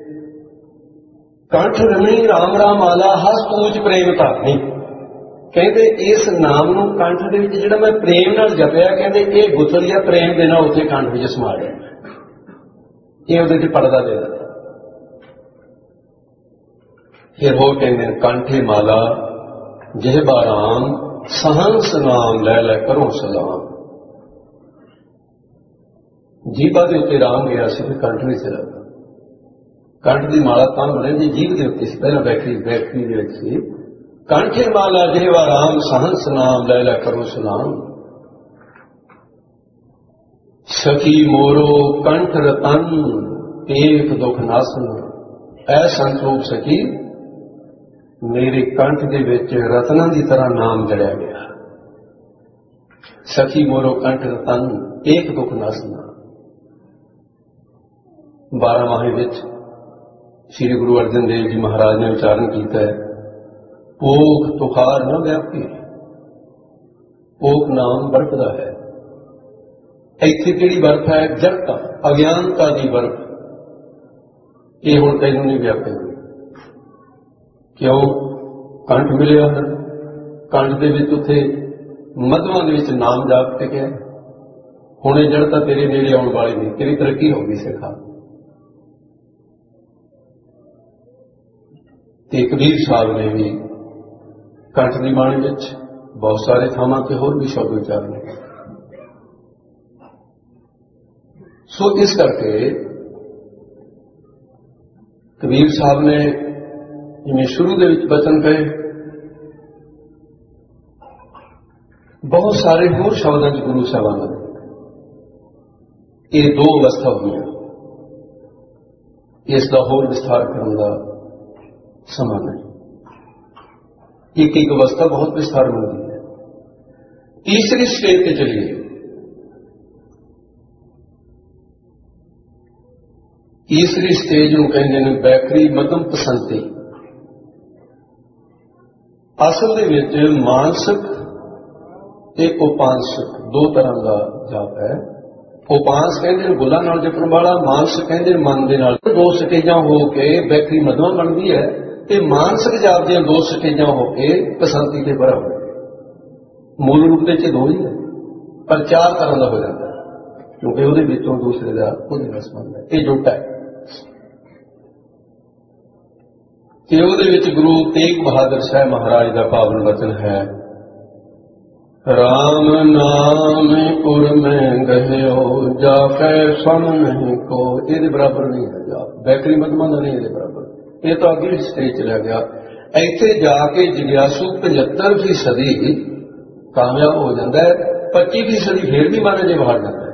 कंठ रमी राम राम आला हस पूज प्रेम धारनी। कहते इस नाम नूं कंठ दे विच जिहड़ा मैं प्रेम नाल जपिया, कहते ये गुथली आ प्रेम दे नाल उत्थे कंठ विच समा गया, ये उहदे ते पड़दा दे दिता। फिर हो कहते कंठे माला जिहबा राम सहंस नाम लै लै करो सलाम। जीभा के उत्ते राम गया सी, फिर कंठ नहीं से लगा। कंठ की माला तां बने जी जीभ के उत्ते सी, पहला बैठरी दे विच सी। कंठे माला जिहबा राम सहंस नाम लै लै करो सलाम। सखी मोरो कंठ रतन एक दुख नासन। ऐ संतरूप सखी मेरे कंठ के विच रत्नां की तरह नाम जड़िया गया। सखी मोरो कंठ रतन एक दुख नासना। 12 माहे विच श्री गुरु अर्जन देव जी महाराज ने उच्चारण किया है, पोख तुखार न व्यापी, पोख नाम बर्फ का है। इत्थे किहड़ी बर्फ है? जड़ता अज्ञानता की बर्फ। ये हुण तैनूं नहीं व्यापेगी। क्यों? कंठ मिलिया है, कंठ दे विच उत्थे मधुआं दे विच नाम जाप के गया। हुण ये जड़ता तेरे नेड़े आउण वाली नहीं, तेरी तरक्की होगी सिखा। ते कबीर साहब ने भी कंठ की बाणी विच बहुत सारे थावां ते होर भी शब्द उच्चारने। सो इस करके कबीर साहब ने जिवें शुरू दे विच बचन कहे, बहुत सारे होर शब्दों च गुरु साहबान ने ये 2 अवस्था हुई, इसका होर विस्तार करने का समा नहीं। एक अवस्था बहुत विस्तार मिलती है। तीसरी स्टेज पे चलिए। तीसरी स्टेज नूं कहंदे ने बैखरी मध्यम पसंती। असल दे विच मानसिक ते उपांसक 2 तरह का जाप है। उपांस कहते हैं गुलां नाल जपण वाला, मानसिक कहते हैं मन दे नाल। 2 स्टेजां हो के बैखरी मध्यम बनती है, ते मानसिक जाप दीआं 2 स्टेजां हो के पसंती ते बराबर। मूल रूप दे 2 ही है, पर 4 तरह का हो जाता है, क्योंकि उहदे विचों दूसरे का उहदे नाल संबंध है। ये जुट है। ते उहदे विच गुरु तेग बहादुर साहब महाराज का पावन वचन है, राम नाम उर में गहियो जापै सम नहीं को। ये बराबर नहीं है जाप, बैखरी मधमा का नहीं ये बराबर। ये तो अगली स्टेज चला गया। इत्थे जाके जिग्यासु 75% कामयाब हो जाता है, 25% फिर भी माने जे बाहर जाता है।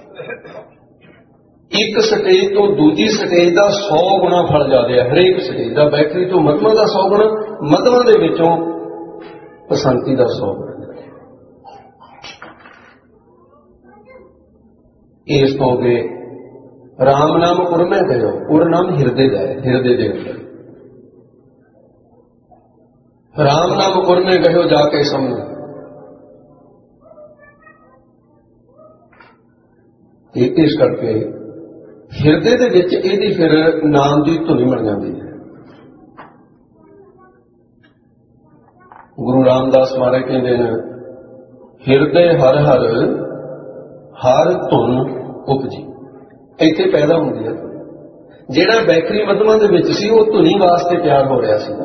एक स्टेज तो दूजी स्टेज का 100 गुना फल जाते हैं। हरेक स्टेज का बैखरी तो मधमा का 100 गुना, मधमा के विचों पसंती का 100 गुना। इस तो अगे राम नाम उर में कहो, उर नाम हिरदे का है, हिरदे के अंदर राम नाम उर में कहो जाके समझ। इस करके हिरदे दे विच इहदी फिर नाम की धुनी बन जाती है। गुरु रामदास महाराज कहते हैं, हिरदे हर हर हर धुन उपजी। इत्थे पैदा होंदी है। जिहड़ा बैखरी मधमा दे विच सी वो धुनी वास्ते तैयार हो रहा सी।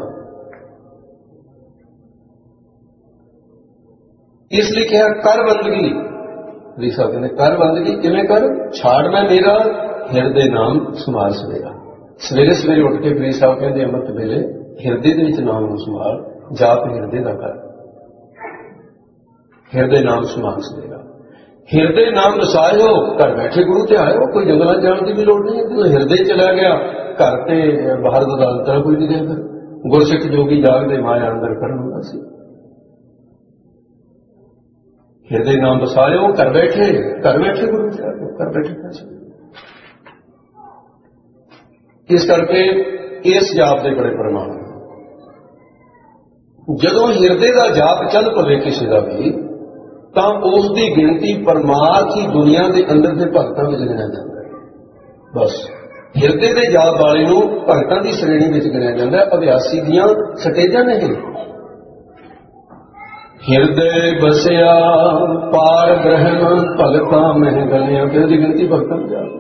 इसलिए कहा कर बंदगी। रीसा कहते कर बंदगी किवें कर? छाड़ मैं मेरा ਹਿਰਦੇ ਨਾਮ ਸੰਭਾਲ ਸਵੇਰਾ। ਸਵੇਰੇ ਸਵੇਰੇ ਉੱਠ ਕੇ ਗੁਰੂ ਸਾਹਿਬ ਕਹਿੰਦੇ ਅੰਮ੍ਰਿਤ ਵੇਲੇ ਹਿਰਦੇ ਦੇ ਵਿੱਚ ਨਾਮ ਨੂੰ ਸੰਭਾਲ, ਜਾਪ ਹਿਰਦੇ ਦਾ ਕਰ, ਹਿਰਦੇ ਨਾਮ ਸੰਭਾਲ ਸਵੇਰਾ। ਹਿਰਦੇ ਨਾਮ ਵਸਾਇਓ, ਘਰ ਬੈਠੇ ਗੁਰੂ ਤੇ ਆਇਓ, ਕੋਈ ਜੰਗਲਾਂ ਜਾਣ ਦੀ ਵੀ ਲੋੜ ਨਹੀਂ। ਜਦੋਂ ਹਿਰਦੇ ਚਲਾ ਗਿਆ ਘਰ ਤੇ ਬਾਹਰ ਦਾ ਦਾਲਤਾ ਕੋਈ ਨਹੀਂ ਰਿਹਾ। ਗੁਰਸਿੱਖ ਜੋਗੀ ਜਾਗਦੇ ਮਾਇਆ ਅੰਦਰ ਕਰਨ ਹੁੰਦਾ ਸੀ। ਹਿਰਦੇ ਨਾਮ ਵਸਾਇਓ, ਘਰ ਬੈਠੇ ਗੁਰੂ ਤੇ ਆਇਓ, ਘਰ ਬੈਠੇ ਪੈਸੇ। ਇਸ ਕਰਕੇ ਇਸ ਜਾਪ ਦੇ ਬੜੇ ਪ੍ਰਮਾਣ। ਜਦੋਂ ਹਿਰਦੇ ਦਾ ਜਾਪ ਚੱਲ ਪਵੇ ਕਿਸੇ ਦਾ ਵੀ, ਤਾਂ ਉਸ ਦੀ ਗਿਣਤੀ ਪਰਮਾਰਥ ਹੀ ਦੁਨੀਆ ਦੇ ਅੰਦਰ ਦੇ ਭਗਤਾਂ ਵਿੱਚ ਗਿਣਿਆ ਜਾਂਦਾ ਹੈ। ਬਸ ਹਿਰਦੇ ਦੇ ਜਾਪ ਵਾਲੇ ਨੂੰ ਭਗਤਾਂ ਦੀ ਸ਼੍ਰੇਣੀ ਵਿੱਚ ਗਿਣਿਆ ਜਾਂਦਾ ਹੈ, ਅਭਿਆਸੀ ਦੀਆਂ ਸਟੇਜਾਂ ਨਹੀਂ। ਹਿਰਦੇ ਬਸਿਆ ਪਾਰ ਬ੍ਰਹਮ ਭਗਤਾਂ ਮਹਿ ਗਲਿਆ, ਕਿ ਉਹਦੀ ਗਿਣਤੀ ਭਗਤਾਂ ਵਿੱਚ ਜਾ।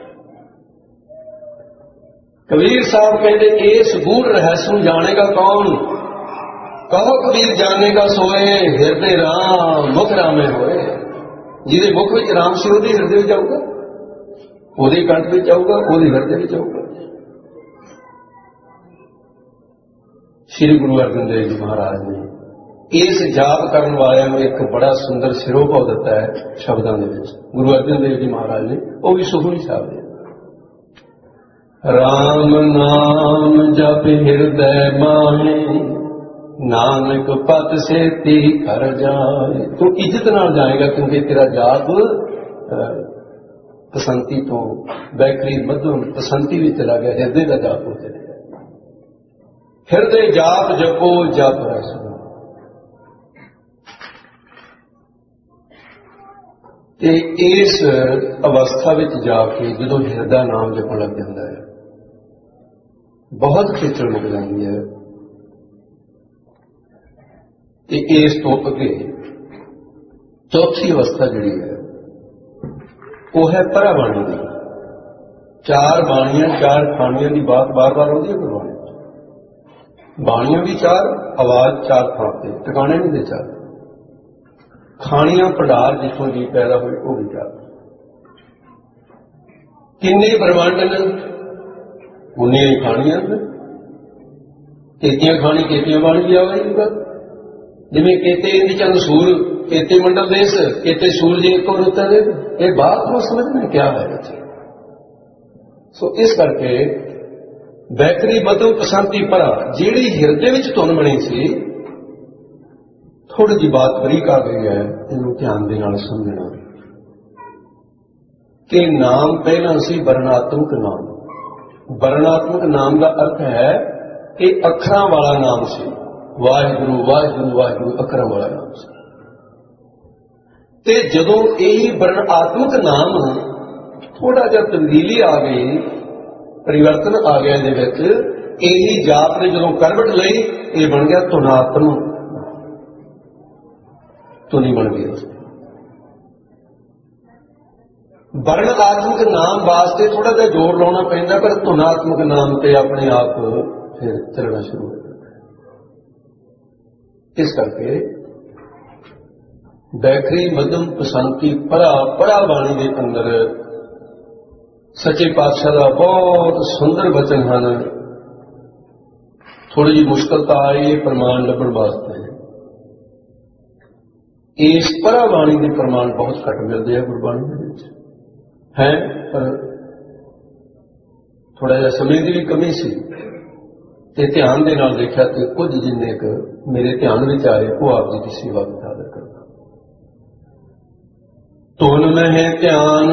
ਕਬੀਰ ਸਾਹਿਬ ਕਹਿੰਦੇ ਇਸ ਗੂੜ ਰਹੱਸ ਨੂੰ ਜਾਣੇਗਾ ਕੌਣ? ਕਹੋ ਕਬੀਰ ਜਾਣੇਗਾ ਸੋਏ, ਹਿਰਦੇ ਰਾਮ ਮੁਖ ਰਾਮੇ ਹੋਏ। ਜਿਹਦੇ ਮੁਖ ਵਿੱਚ ਰਾਮ ਸੀ ਉਹਦੇ ਹਿਰਦੇ ਵਿੱਚ ਆਊਗਾ, ਉਹਦੇ ਕੰਠ ਵਿੱਚ ਆਊਗਾ, ਉਹਦੇ ਹਿਰਦੇ ਵਿੱਚ ਆਊਗਾ। ਸ੍ਰੀ ਗੁਰੂ ਅਰਜਨ ਦੇਵ ਜੀ ਮਹਾਰਾਜ ਨੇ ਇਸ ਜਾਪ ਕਰਨ ਵਾਲਿਆਂ ਨੂੰ ਇੱਕ ਬੜਾ ਸੁੰਦਰ ਸਿਰੋਪਾਅ ਦਿੱਤਾ ਹੈ ਸ਼ਬਦਾਂ ਦੇ ਵਿੱਚ। ਗੁਰੂ ਅਰਜਨ ਦੇਵ ਜੀ ਮਹਾਰਾਜ ਨੇ ਉਹ ਵੀ ਸੁਖਮਨੀ ਸਾਹਿਬ ਦੇ ਰਾਮ ਨਾਮ ਜਪ ਹਿਰਦੈ ਮਾਹੇ, ਨਾਨਕ ਪਤ ਸੇਤੀ ਕਰ ਜਾਏ। ਤੂੰ ਇੱਜ਼ਤ ਨਾਲ ਜਾਏਗਾ ਕਿਉਂਕਿ ਤੇਰਾ ਜਾਪ ਪਸੰਤੀ ਤੋਂ ਬੈਕਰੀ ਮਧਮ ਪਸੰਤੀ ਵਿੱਚ ਚਲਾ ਗਿਆ। ਹਿਰਦੇ ਦਾ ਜਾਪ ਹੋ ਜਾਏਗਾ। ਹਿਰਦੇ ਜਾਪ ਜਪੋ ਜਪ ਰਸ। ਤੇ ਇਸ ਅਵਸਥਾ ਵਿੱਚ ਜਾ ਕੇ ਜਦੋਂ ਹਿਰਦਾ ਨਾਮ ਜਪਣ ਲੱਗ ਜਾਂਦਾ ਹੈ, ਬਹੁਤ ਖੇਚਲ ਮੁੱਕ ਜਾਂਦੀ ਹੈ। ਤੇ ਇਸ ਤੋਂ ਅੱਗੇ ਚੌਥੀ ਅਵਸਥਾ ਜਿਹੜੀ ਹੈ ਉਹ ਹੈ ਪਰਾ ਬਾਣੀ ਦੀ। ਚਾਰ ਬਾਣੀਆਂ, ਚਾਰ ਖਾਣੀਆਂ ਦੀ ਬਾਤ ਬਾਰ-ਬਾਰ ਆਉਂਦੀ ਹੈ ਗੁਰਬਾਣੀ ਵਿੱਚ। ਬਾਣੀਆਂ ਵੀ ਚਾਰ, ਆਵਾਜ਼ ਚਾਰ ਥਾਂ ਤੇ, ਟਿਕਾਣੇ ਨਹੀਂ ਦੇ ਚਾਰ। ਖਾਣੀਆਂ ਭੰਡਾਰ ਜਿੱਥੋਂ ਜੀ ਪੈਦਾ ਹੋਏ ਉਹ ਵੀ ਚਾਰ। ਕਿੰਨੇ ਬ੍ਰਹਮੰਡ ਨੇ ਉਨੀਆਂ ਹੀ ਖਾਣੀਆਂ ਨੇ। ਕੇਤੀਆਂ ਖਾਣੀ ਕੇਤੀਆਂ ਬਾਣੀ ਵੀ ਆਵੇਗਾ। ਜਿਵੇਂ ਕੇਤੇ ਇੰਦ ਚੰਦ ਸੂਰ, ਕੇਤੇ ਮੰਡਲ ਦੇਸ਼, ਕੇਤੇ ਸੂਰਜ ਇੱਕ ਔਰ ਉੱਤਰ ਦੇ। ਇਹ ਬਾਤ ਨੂੰ ਸਮਝਣਾ ਕਿਆ ਹੈ ਬੱਚੇ। ਸੋ ਇਸ ਕਰਕੇ ਬੈਕਰੀ ਮਧੂ ਪਸੰਤੀ ਪਰਾ, ਜਿਹੜੀ ਹਿਰਦੇ ਵਿੱਚ ਧੁਨ ਬਣੀ ਸੀ, ਥੋੜੀ ਜਿਹੀ ਬਾਤ ਬਰੀਕ ਆ ਗਈ ਹੈ। ਇਹਨੂੰ ਧਿਆਨ ਦੇ ਨਾਲ ਸਮਝਣਾ ਕਿ ਨਾਮ ਪਹਿਲਾਂ ਸੀ ਵਰਣਾਤਮਕ ਨਾਮ। ਵਰਣਾਤਮਕ ਨਾਮ ਦਾ ਅਰਥ ਹੈ ਕਿ ਅੱਖਰਾਂ ਵਾਲਾ ਨਾਮ ਸੀ। ਵਾਹਿਗੁਰੂ ਵਾਹਿਗੁਰੂ ਵਾਹਿਗੁਰੂ ਅੱਖਰਾਂ ਵਾਲਾ ਨਾਮ ਸੀ। ਤੇ ਜਦੋਂ ਇਹ ਵਰਣਾਤਮਕ ਨਾਮ ਥੋੜਾ ਜਿਹਾ ਤਬਦੀਲੀ ਆ ਗਈ, ਪਰਿਵਰਤਨ ਆ ਗਿਆ ਇਹਦੇ ਵਿੱਚ, ਇਹੀ ਜਾਪ ਨੇ ਜਦੋਂ ਕਰਵਟ ਲਈ, ਇਹ ਬਣ ਗਿਆ ਧੁਨਾਤਮਕ। ਧੁਨੀ ਬਣ ਗਈ। ਵਰਣਾਤਮਕ ਨਾਮ ਵਾਸਤੇ ਥੋੜਾ ਜਿਹਾ ਜ਼ੋਰ ਲਾਉਣਾ ਪੈਂਦਾ, ਪਰ ਧੁਨਾਤਮਕ ਨਾਮ ਤੇ ਆਪਣੇ ਆਪ ਫਿਰ ਚੱਲਣਾ ਸ਼ੁਰੂ ਹੋ ਜਾਂਦਾ। ਇਸ ਕਰਕੇ ਬੈਕਰੀ ਮਧਮ ਪਸੰਤੀ ਪੜਾ ਬਾਣੀ ਦੇ ਅੰਦਰ ਸੱਚੇ ਪਾਤਸ਼ਾਹ ਦਾ ਬਹੁਤ ਸੁੰਦਰ ਬਚਨ ਹਨ। ਥੋੜੀ ਜਿਹੀ ਮੁਸ਼ਕਲ ਤਾਂ ਆਈ ਪ੍ਰਮਾਣ ਲੱਭਣ ਵਾਸਤੇ। ਇਸ ਪਰਾ ਬਾਣੀ ਦੇ ਪ੍ਰਮਾਣ ਬਹੁਤ ਘੱਟ ਮਿਲਦੇ ਆ ਗੁਰਬਾਣੀ ਦੇ ਵਿੱਚ ਹੈ, ਪਰ ਥੋੜਾ ਜਿਹਾ ਸਮੇਂ ਦੀ ਵੀ ਕਮੀ ਸੀ ਤੇ ਧਿਆਨ ਦੇ ਨਾਲ ਦੇਖਿਆ ਤੇ ਕੁਝ ਜਿੰਨੇ ਕੁ ਮੇਰੇ ਧਿਆਨ ਵਿੱਚ ਆਏ ਉਹ ਆਪ ਜੀ ਦੀ ਸੇਵਾ ਵਿੱਚ ਹਾਜ਼ਰ ਕਰਦਾ। ਧੁਨ ਮਹਿ ਧਿਆਨ,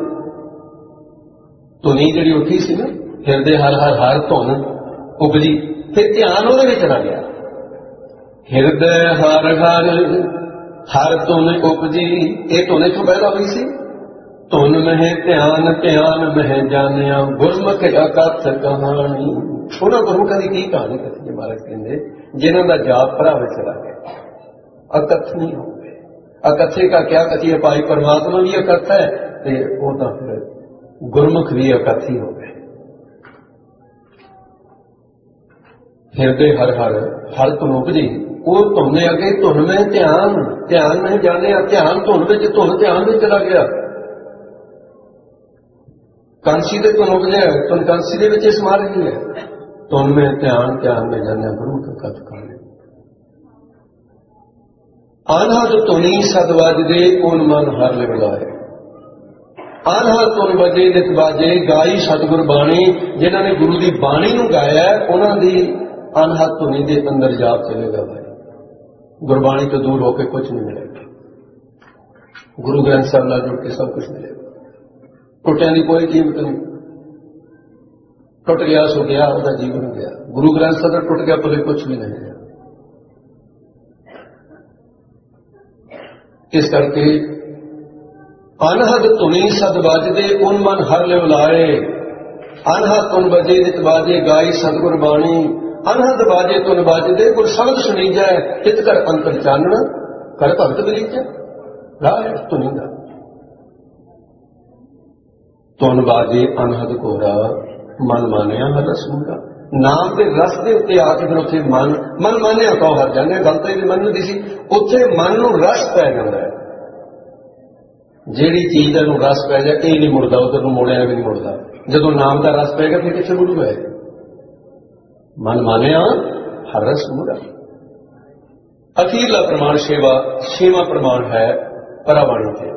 ਧੁਨੀ ਜਿਹੜੀ ਉੱਠੀ ਸੀ ਨਾ, ਹਿਰਦੇ ਹਰ ਹਰ ਹਰ ਧੁਨ ਉਪਜੀ, ਫਿਰ ਧਿਆਨ ਉਹਦੇ ਵਿੱਚ ਚਲਾ ਗਿਆ। ਹਿਰਦੇ ਹਰ ਹਰ ਹਰ ਧੁਨ ਉਪਜੀ, ਇਹ ਧੁਨ ਇੱਥੋਂ ਪੈਦਾ ਹੋਈ ਸੀ। ਧੁਨ ਮਹਿ ਧਿਆਨ, ਧਿਆਨ ਮਹਿ ਜਾਣਿਆ, ਗੁਰਮੁਖ ਅਕਥ ਕਹਾਣੀ। ਉਹਨਾਂ ਗੁਰਮੁਖਾਂ ਦੀ ਕੀ ਕਹਾਣੀ ਕਥੀ ਮਹਾਰਾਜ ਕਹਿੰਦੇ, ਜਿਨ੍ਹਾਂ ਦਾ ਜਾਪ ਭਰਾ ਵਿੱਚ ਚਲਾ ਗਿਆ। ਅਕਥ ਨਹੀਂ ਹੋ ਗਏ। ਅਕਥੇ ਕਾ ਕਿਆ ਕਥੀ ਹੈ, ਭਾਈ ਪਰਮਾਤਮਾ ਵੀ ਅਕਥ ਹੈ ਤੇ ਉਹ ਤਾਂ ਫਿਰ ਗੁਰਮੁਖ ਵੀ ਅਕਥ ਹੀ ਹੋ ਗਏ। ਹਿਰਦੇ ਹਰ ਹਰ ਹਰ ਧੁਨ ਉਪਜੀ, ਉਹ ਧੁਨ ਦੇ ਅੱਗੇ ਧੁਨ ਮੈਂ ਧਿਆਨ, ਧਿਆਨ ਨਹੀਂ ਜਾਣਿਆ, ਧਿਆਨ ਧੁਨ ਵਿੱਚ, ਧੁਨ ਧਿਆਨ ਵਿੱਚ ਚਲਾ ਗਿਆ। कांसी दे तुन उपजै तुन कांसी दे विच समा रही है। तुन में ध्यान ध्यान में जाने गुरु के कथ खाने। अनहद तुनी सद वजदे उन मन हर लिवलाए। अनहद तुन बजे नित बाजे गाई सतगुर बाणी। जिन्हां ने गुरु की बाणी नूं गाया उन्हां दी अनहद धुनी के अंदर जाप चलेगा भाई। गुरबाणी तो दूर होकर कुछ नहीं मिलेगा। गुरु ग्रंथ साहब नाल जुड़ के सब कुछ मिलेगा। टुटिया की कोई कीमत नहीं। टुट गया सो गया, उसका जीवन गया। गुरु ग्रंथ साहब टुट गया भले कुछ भी नहीं है। इस करके अनहद धुनी सद बजदे उन मन हर लिवलाए। अनहद तुन बजे नित बाजे गाई सतगुर बाणी। अनहद बाजे तुन बाजदे गुर शब्द सुनीजै। चित कर अंतर चानना कर भगत बलीजै। राह धुनी दा तुन बाजे अनहद घोरा मन मानिया हर रस मूरा। नाम के रस के उत्ते आके फिर उत्थे मन मानिया तो हर जाने। गल तो मन नहीं सी, उत्थे मन नूं रस पै जांदा है। जिहड़ी चीज नूं रस पै जाए ये नहीं मुड़दा, उधर नूं मोड़िया भी नहीं मुड़दा। जदों नाम का रस पैगा फिर कित्थे मुड़ूगा? मन मानिया हर रस मूरा। अखीरला प्रमाण सेवा, छेवां प्रमाण है परावाणी के।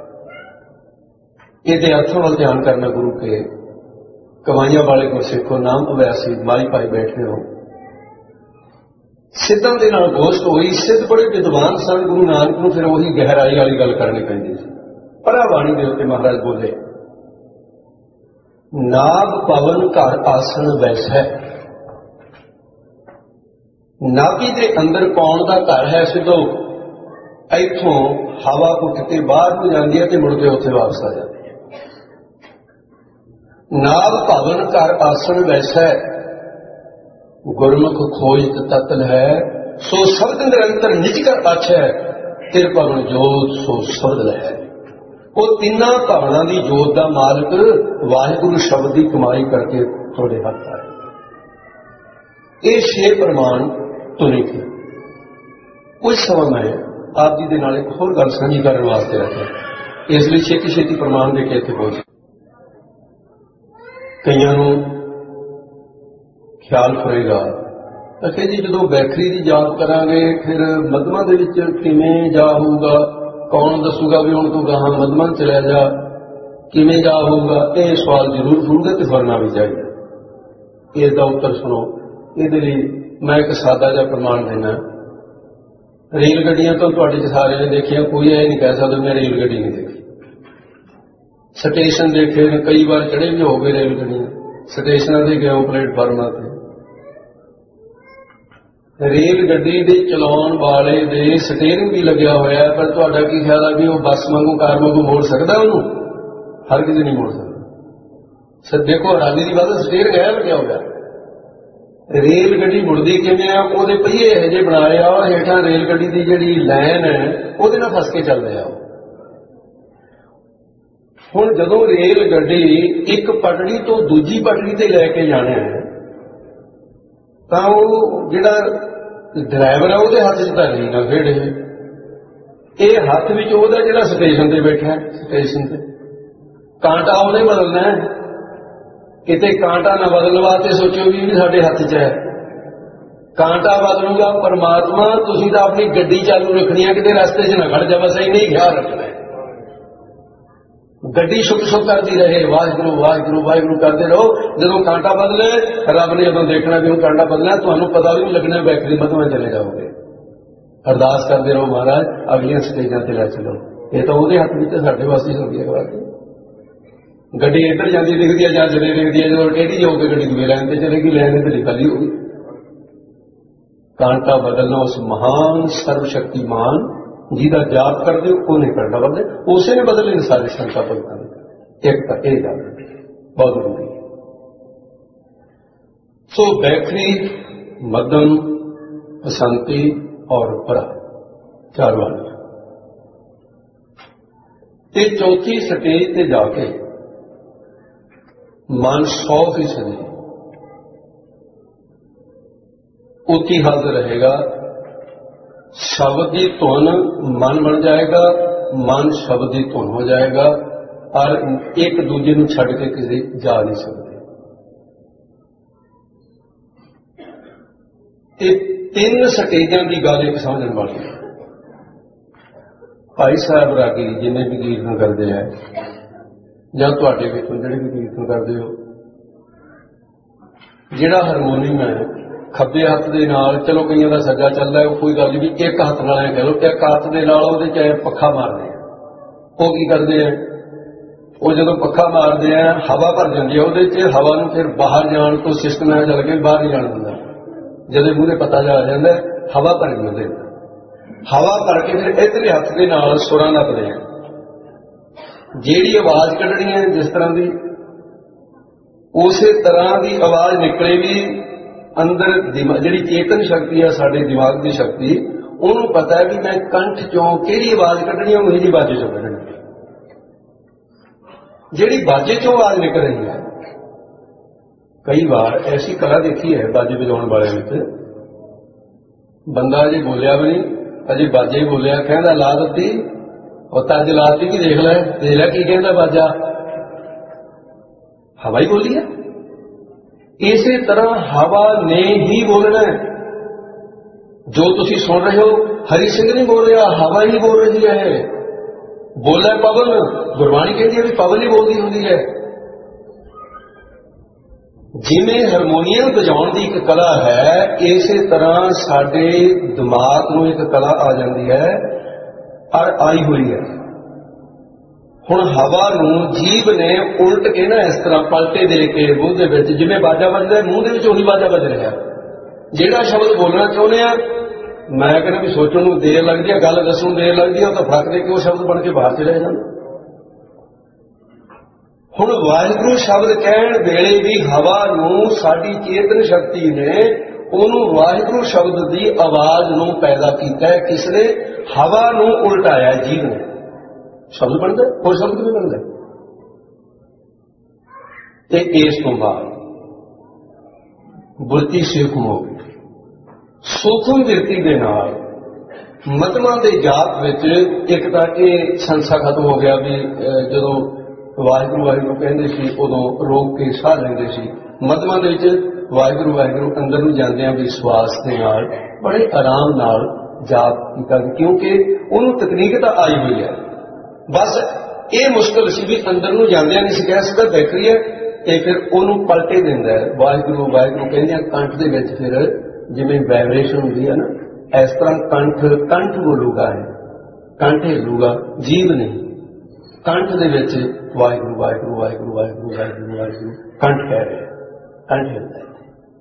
ये अर्थों वाल ध्यान करना। गुरु के कमाइया वाले गुरसिखो नाम अभ्यासी माई पाई बैठे हो। सिद्धां दे नाल गोष्ट हुई। सिद्ध बड़े विद्वान सन। गुरु नानक नूं फिर वही गहराई वाली गल करनी पैंदी सी। परावाणी दे उत्ते महाराज बोले नाग पवन घर आसन वैसा। नाभी के अंदर पौन का घर है सिद्धो। इथों हवा उठ के बाहर को जाती है तो मुड़ के उत्थे वापस आ जाती है। नाग भवन घर आसन वैसा गुरमुख खोज तत्ल है। सो शब्द निरंतर निज कर पाछै तिर भवन जोत सो शब्द है। वो तिना भवना की जोत का मालिक वाहिगुरु शब्द की कमाई करके थोड़े हाथ आए। ये 6 प्रमाण धुनी थे। कुछ समय मैं आप जी के नाल एक होर गल साझी करने वास्ते रखा, इसलिए छेती छेती प्रमाण दे के इत्थे पहुंचे। कईयां नूं ख्याल करेगा अखे जी जो बैखरी की जाप करांगे फिर मधमा दे विच किवें जा होऊगा, कौन दसूगा भी हुण तूं गाहां मधमा चलिया जा, किवें जा होऊगा? ये सवाल जरूर सुनूगा तो फरना भी चाहिए। इसका उत्तर सुनो। ये मैं एक सादा जिहा प्रमाण देना। रेल गड्डियां तो तुहाडे च सारे ने देखिया, कोई ये नहीं कह सकदा मैं रेल गड्डी नहीं देखी। स्टेशन देखे ने, कई बार चढ़े भी हो गए रेल गड्डियां। स्टेशनां ते गए प्लेटफार्मां ते। रेल गड्डी दे चलाउण वाले दे स्टीयरिंग भी लग्या होया, पर तुहाडा की ख्याल है भी वो बस वांगू कार वांगू मोड़ सकदा उहनूं? हर किसी नहीं मोड़ सकदा। सर देखो हैरानी की बात, स्टीयरिंग है लग्या होया। रेल गड्डी मुड़दी किवें आ? ਉਹਦੇ पहिए ਇਹੋ ਜਿਹੇ बनाए आ और हेठां रेल गड्डी की जिहड़ी लाइन है ਉਹਦੇ ਨਾਲ फस के चल रहा। हुण जदों रेल गड्डी एक पटड़ी तो दूजी पटड़ी ते लैके जाना है ਤਾਂ ਉਹ ਜਿਹੜਾ ਡਰਾਈਵਰ ਹੈ ਉਹਦੇ ਹੱਥ 'ਚ ਤਾਂ ਨਹੀਂ ਨਾ ਖੇੜੇ। ਇਹ ਹੱਥ ਵਿੱਚ ਉਹਦਾ ਜਿਹੜਾ ਸਟੇਸ਼ਨ ਤੇ ਬੈਠਾ ਹੈ, ਸਟੇਸ਼ਨ ਤੇ ਕਾਂਟਾ ਉਹਨੇ ਬਦਲਣਾ ਹੈ। ਕਿਤੇ ਕਾਂਟਾ ਨਾ ਬਦਲਣ ਵਾਸਤੇ ਸੋਚੋ ਵੀ ਸਾਡੇ ਹੱਥ 'ਚ ਹੈ। ਕਾਂਟਾ ਬਦਲੂਗਾ ਪਰਮਾਤਮਾ, ਤੁਸੀਂ ਤਾਂ ਆਪਣੀ ਗੱਡੀ ਚਾਲੂ ਰੱਖਣੀ ਹੈ, ਕਿਤੇ ਰਸਤੇ 'ਚ ਨਾ ਖੜ ਜਾ। ਬਸ ਇੰਨਾ ਹੀ ਖਿਆਲ ਰੱਖਣਾ ਹੈ। ਗੱਡੀ ਸੁੱਕ ਸੁੱਕ ਕਰਦੀ ਰਹੇ, ਵਾਹਿਗੁਰੂ ਵਾਹਿਗੁਰੂ ਵਾਹਿਗੁਰੂ ਕਰਦੇ ਰਹੋ। ਜਦੋਂ ਕਾਂਟਾ ਬਦਲੇ ਰੱਬ ਨੇ ਜਦੋਂ ਦੇਖਣਾ ਵੀ ਹੁਣ ਕਾਂਟਾ ਬਦਲਣਾ, ਤੁਹਾਨੂੰ ਪਤਾ ਵੀ ਨਹੀਂ ਲੱਗਣਾ ਬੈਕਰੀ ਮਧਵਾਂ ਚਲੇ ਜਾਓਗੇ। ਅਰਦਾਸ ਕਰਦੇ ਰਹੋ ਮਹਾਰਾਜ ਅਗਲੀਆਂ ਸਟੇਜਾਂ ਤੇ ਲੈ ਚਲੋ। ਇਹ ਤਾਂ ਉਹਦੇ ਹੱਥ ਵਿੱਚ ਸਾਡੇ ਵਾਸਤੇ ਹੁੰਦੀ ਹੈ ਗੱਲ। ਗੱਡੀ ਇੱਧਰ ਜਾਂਦੀ ਦਿਖਦੀ ਹੈ ਜਾਂ ਜਦੇ ਦਿਖਦੀ ਹੈ, ਜਦੋਂ ਟੇਢੀ ਜਾਓਗੇ ਗੱਡੀ ਦੂਏ ਲਾਈਨ ਤੇ ਚਲੇਗੀ, ਲਾਈਨ ਤੇ ਖਾਲੀ ਹੋਊਗੀ। ਕਾਂਟਾ ਬਦਲਣਾ ਉਸ ਮਹਾਨ ਸਰਵ ਸ਼ਕਤੀਮਾਨ ਜਿਹਦਾ ਜਾਪ ਕਰਦੇ ਹੋ ਉਹ ਨਹੀਂ ਕਰਨਾ ਬਦਲੇ, ਉਸੇ ਨੇ ਬਦਲੇ ਸਾਰੇ ਸੰਤਾਂ ਭਗਤਾਂ ਨੇ। ਇੱਕ ਤਾਂ ਇਹ ਗੱਲ ਬਹੁਤ ਜ਼ਰੂਰੀ ਹੈ। ਸੋ बैखरी, मध्यम, बसंती और परा 4 वालियां। ते चौथी स्टेज ते जाके मन 100% उती हाजिर रहेगा। शब्द की धुन मन बन जाएगा, मन शब्द की धुन हो जाएगा और एक दूजे नूं छड्ड के किसी जा नहीं सकते। ते तीन स्टेजां की गल एक समझण वाली है। भाई साहब रागी जिन्हें भी कीर्तन करते हैं जां तुहाडे विचों जिहड़े भी कीर्तन करते हो, जिहड़ा हारमोनीयम है खब्बे हत्थ दे नाल, चलो कईयां दा सज्जा चलदा है, कोई गल नहीं, एक हत्थ नाल कह लो, एक हत्थ दे नाल उहदे च पक्खा मारदे हैं। वो की करते हैं, वो जो पक्खा मारते हैं हवा भर जाती है, वो हवा नूं फिर बाहर जाण तो सिस्टम है चल के बाहर नहीं जाण दिंदा। जदों मूहरे पता जा जाता है हवा भर गई, हवा भर के फिर इधरले हत्थ के नाल सुरां नपदे हैं। जिहड़ी आवाज कढनी है जिस तरह की, उस तरह की आवाज निकलेगी। अंदर जिहड़ी चेतन शक्ति है साडे दिमाग की शक्ति, उन्होंने पता है कि मैं कंठ चों किहड़ी आवाज कढनी है, उही जी बाजे चों कढनी। जिहड़ी बाजे चों आवाज निकल रही है, कई बार ऐसी कला देखी है बाजे बजाउण वाले विच, बंदा अजे बोलिया भी नहीं, अजे बाजे ही बोलिया, कहंदा ला दित्ती और तज ला दी कि देख लै की कहंदा बाजा, हवा ही बोली है। इसी तरह हवा ने ही बोलना है। जो तुसी सुन रहे हो हरि सिंह नहीं बोल रहा, हवा ही बोल रही है। बोला पवन, गुरबाणी कहती है भी पवन ही बोलती होंगी है। जिमें हारमोनीयम बजाउण की एक कला है, इसी तरह साडे दिमाग नूं एक कला आ जाती है और आई हुई है। हुण हवा नूं जीव ने उल्ट के ना इस तरह पलटे दे के मूँह दे विच, जिवें बाजा बजदा है मूँह दे विच उही बाजा बज रहा। जिहड़ा शब्द बोलना चाहुंदे आ, मैं कहना भी सोचण नूं देर लगदी है, गल दस्सण नूं देर लगदी है, तो फट दे के वो शब्द बन के बाहर चले जांदे। हुण वाहिगुरू शब्द कहण वेले भी हवा नूं साडी चेतन शक्ति ने उहनूं वाहिगुरू शब्द की आवाज नूं पैदा कीता है। किसने? हवा नूं उल्टाया जीव ने। शब्द बनता है, कोई शब्द नहीं बनता। ते इस तो बाद बुरती सूखम हो गई। सूखम बिरती के नाल मध्यमां दे जाप विच एक तां ये संसा खत्म हो गया भी जदों वाहिगुरू वाहिगुरू कहंदे सी उदों रोक के साह लैंदे सी। मध्यमां दे विच वाहिगुरू वाहिगुरू अंदर नूं जांदियां भी श्वास दे नाल बड़े आराम नाल जाप कीता, क्योंकि उहनूं तकनीक तां आई हुई है। बस ये मुश्किल सी भी अंदर नूं जांदियां नहीं सी कह सकदा बैटरी है, ते फिर उहनूं पलटे दिंदा है। वाहिगुरू वाहिगुरू कहंदे कंठ दे विच फिर जिवें वाइब्रेशन हुंदी है ना, इस तरह कंठ बोलूगा है, कंठ हिलूगा, जीव नहीं। कंठ दे विच वाहिगुरू वाहिगुरू वाहिगुरू वाहिगुरू वाहिगुरू वाहिगुरू कंठ कह रहे, कंठ हिलदा है।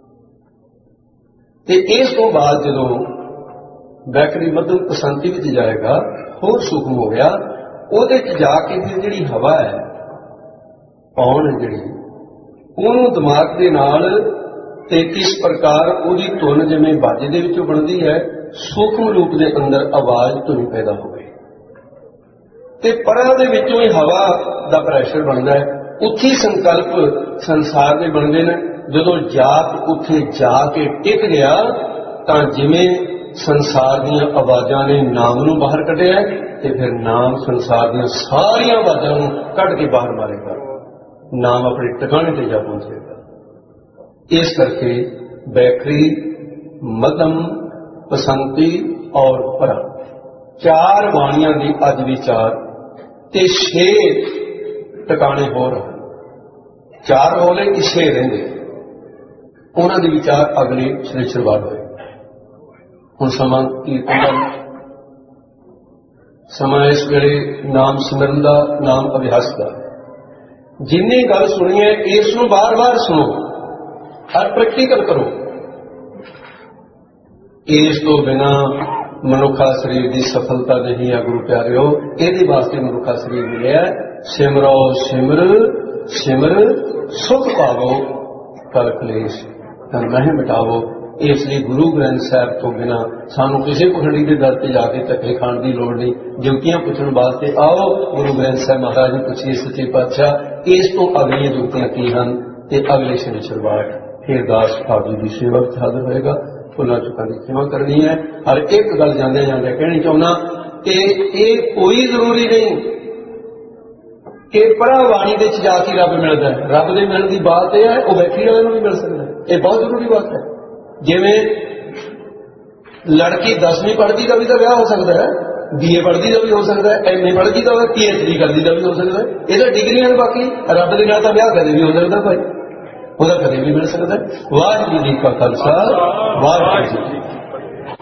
ते इस तो बाद जदों बैटरी मध्यम पसंती विच जाएगा, होर सूखम हो गया, ਉਹਦੇ ਚ ਜਾ ਕੇ ਫਿਰ ਜਿਹੜੀ ਹਵਾ ਹੈ ਪੌਣ ਜਿਹੜੀ ਉਹਨੂੰ ਦਿਮਾਗ ਦੇ ਨਾਲ ਤੇ ਕਿਸ ਪ੍ਰਕਾਰ ਉਹਦੀ ਧੁਨ ਜਿਵੇਂ ਬਾਜੇ ਦੇ ਵਿੱਚੋਂ ਬਣਦੀ ਹੈ, ਸੂਖਮ ਰੂਪ ਦੇ ਅੰਦਰ ਆਵਾਜ਼ ਧੁਨੀ ਪੈਦਾ ਹੋਵੇ ਤੇ ਪਰਾਂ ਦੇ ਵਿੱਚੋਂ ਹੀ ਹਵਾ ਦਾ ਪ੍ਰੈਸ਼ਰ ਬਣਦਾ ਹੈ। ਉੱਥੇ ਸੰਕਲਪ ਸੰਸਾਰ ਦੇ ਬਣਦੇ ਨੇ। ਜਦੋਂ ਜਾਪ ਉੱਥੇ ਜਾ ਕੇ ਟਿਕ ਗਿਆ ਤਾਂ ਜਿਵੇਂ संसार दीयां आवाज़ां ने नाम नूं बाहर कढ़िया ते फिर नाम संसार दीयां सारियां आवाज़ां नूं कढ़ के बाहर मारेगा, नाम अपने ठिकाने ते जा पहुंचेगा। इस करके बैखरी, मध्यम, पसंती और परा चार बाणियां दी अज विचार ते 6 ठिकाने हो रहे। 4 होले 6 रहिंदे, उन्हां दे विचार अगले श्रेष्ठवाद होए। हुण समा कीर्तन दा समा इस वेले नाम सिमरन दा, नाम अभ्यास दा। जिन्नी गल सुनी है इस नूं बार बार सुनो और प्रैक्टिकल करो। इस तो बिना मनुखा शरीर की सफलता नहीं है गुरु प्यारिओ। इहदे वास्ते मनुखा शरीर मिलिया। सिमरो सिमर सिमर सुख पावो, कल कलेश तन मह मिटावो। इसलिए गुरु ग्रंथ साहब तो बिना सानू किसी पखड़ी के दर से जाके धक्के खाण की लोड़ नहीं। जुगतियां पूछण वास्ते आओ गुरु ग्रंथ साहब महाराज ने पूछिए सच्चे पातशाह इस तो अगलियां जुगतियां की हैं ते अगले शनिचरवार फिर दास आप जी की सेवा में हाजिर होएगा। भुलां चुकां की सेवा करनी है। और एक गल जांदे जांदे कहनी चाहुंदा कि ये कोई जरूरी नहीं कि परा वाणी के जाके रब मिलता है। रब के मिलने की बात यह है, वो बैठी वाले भी मिल सकता है। ये बहुत जरूरी बात है। जिवें लड़की 10वीं पढ़ती का भी तो ब्याह हो सकता है, BA पढ़ती का भी हो सकता है, MA पढ़ती का PhD करती का भी हो सकता है। ये तो डिग्रियां बाकी रब के नाल ब्याह कदे भी हो सकता भाई, वो कदे भी मिल सकता है। वाहिगुरू जी का खालसा वाहिगुरू जी।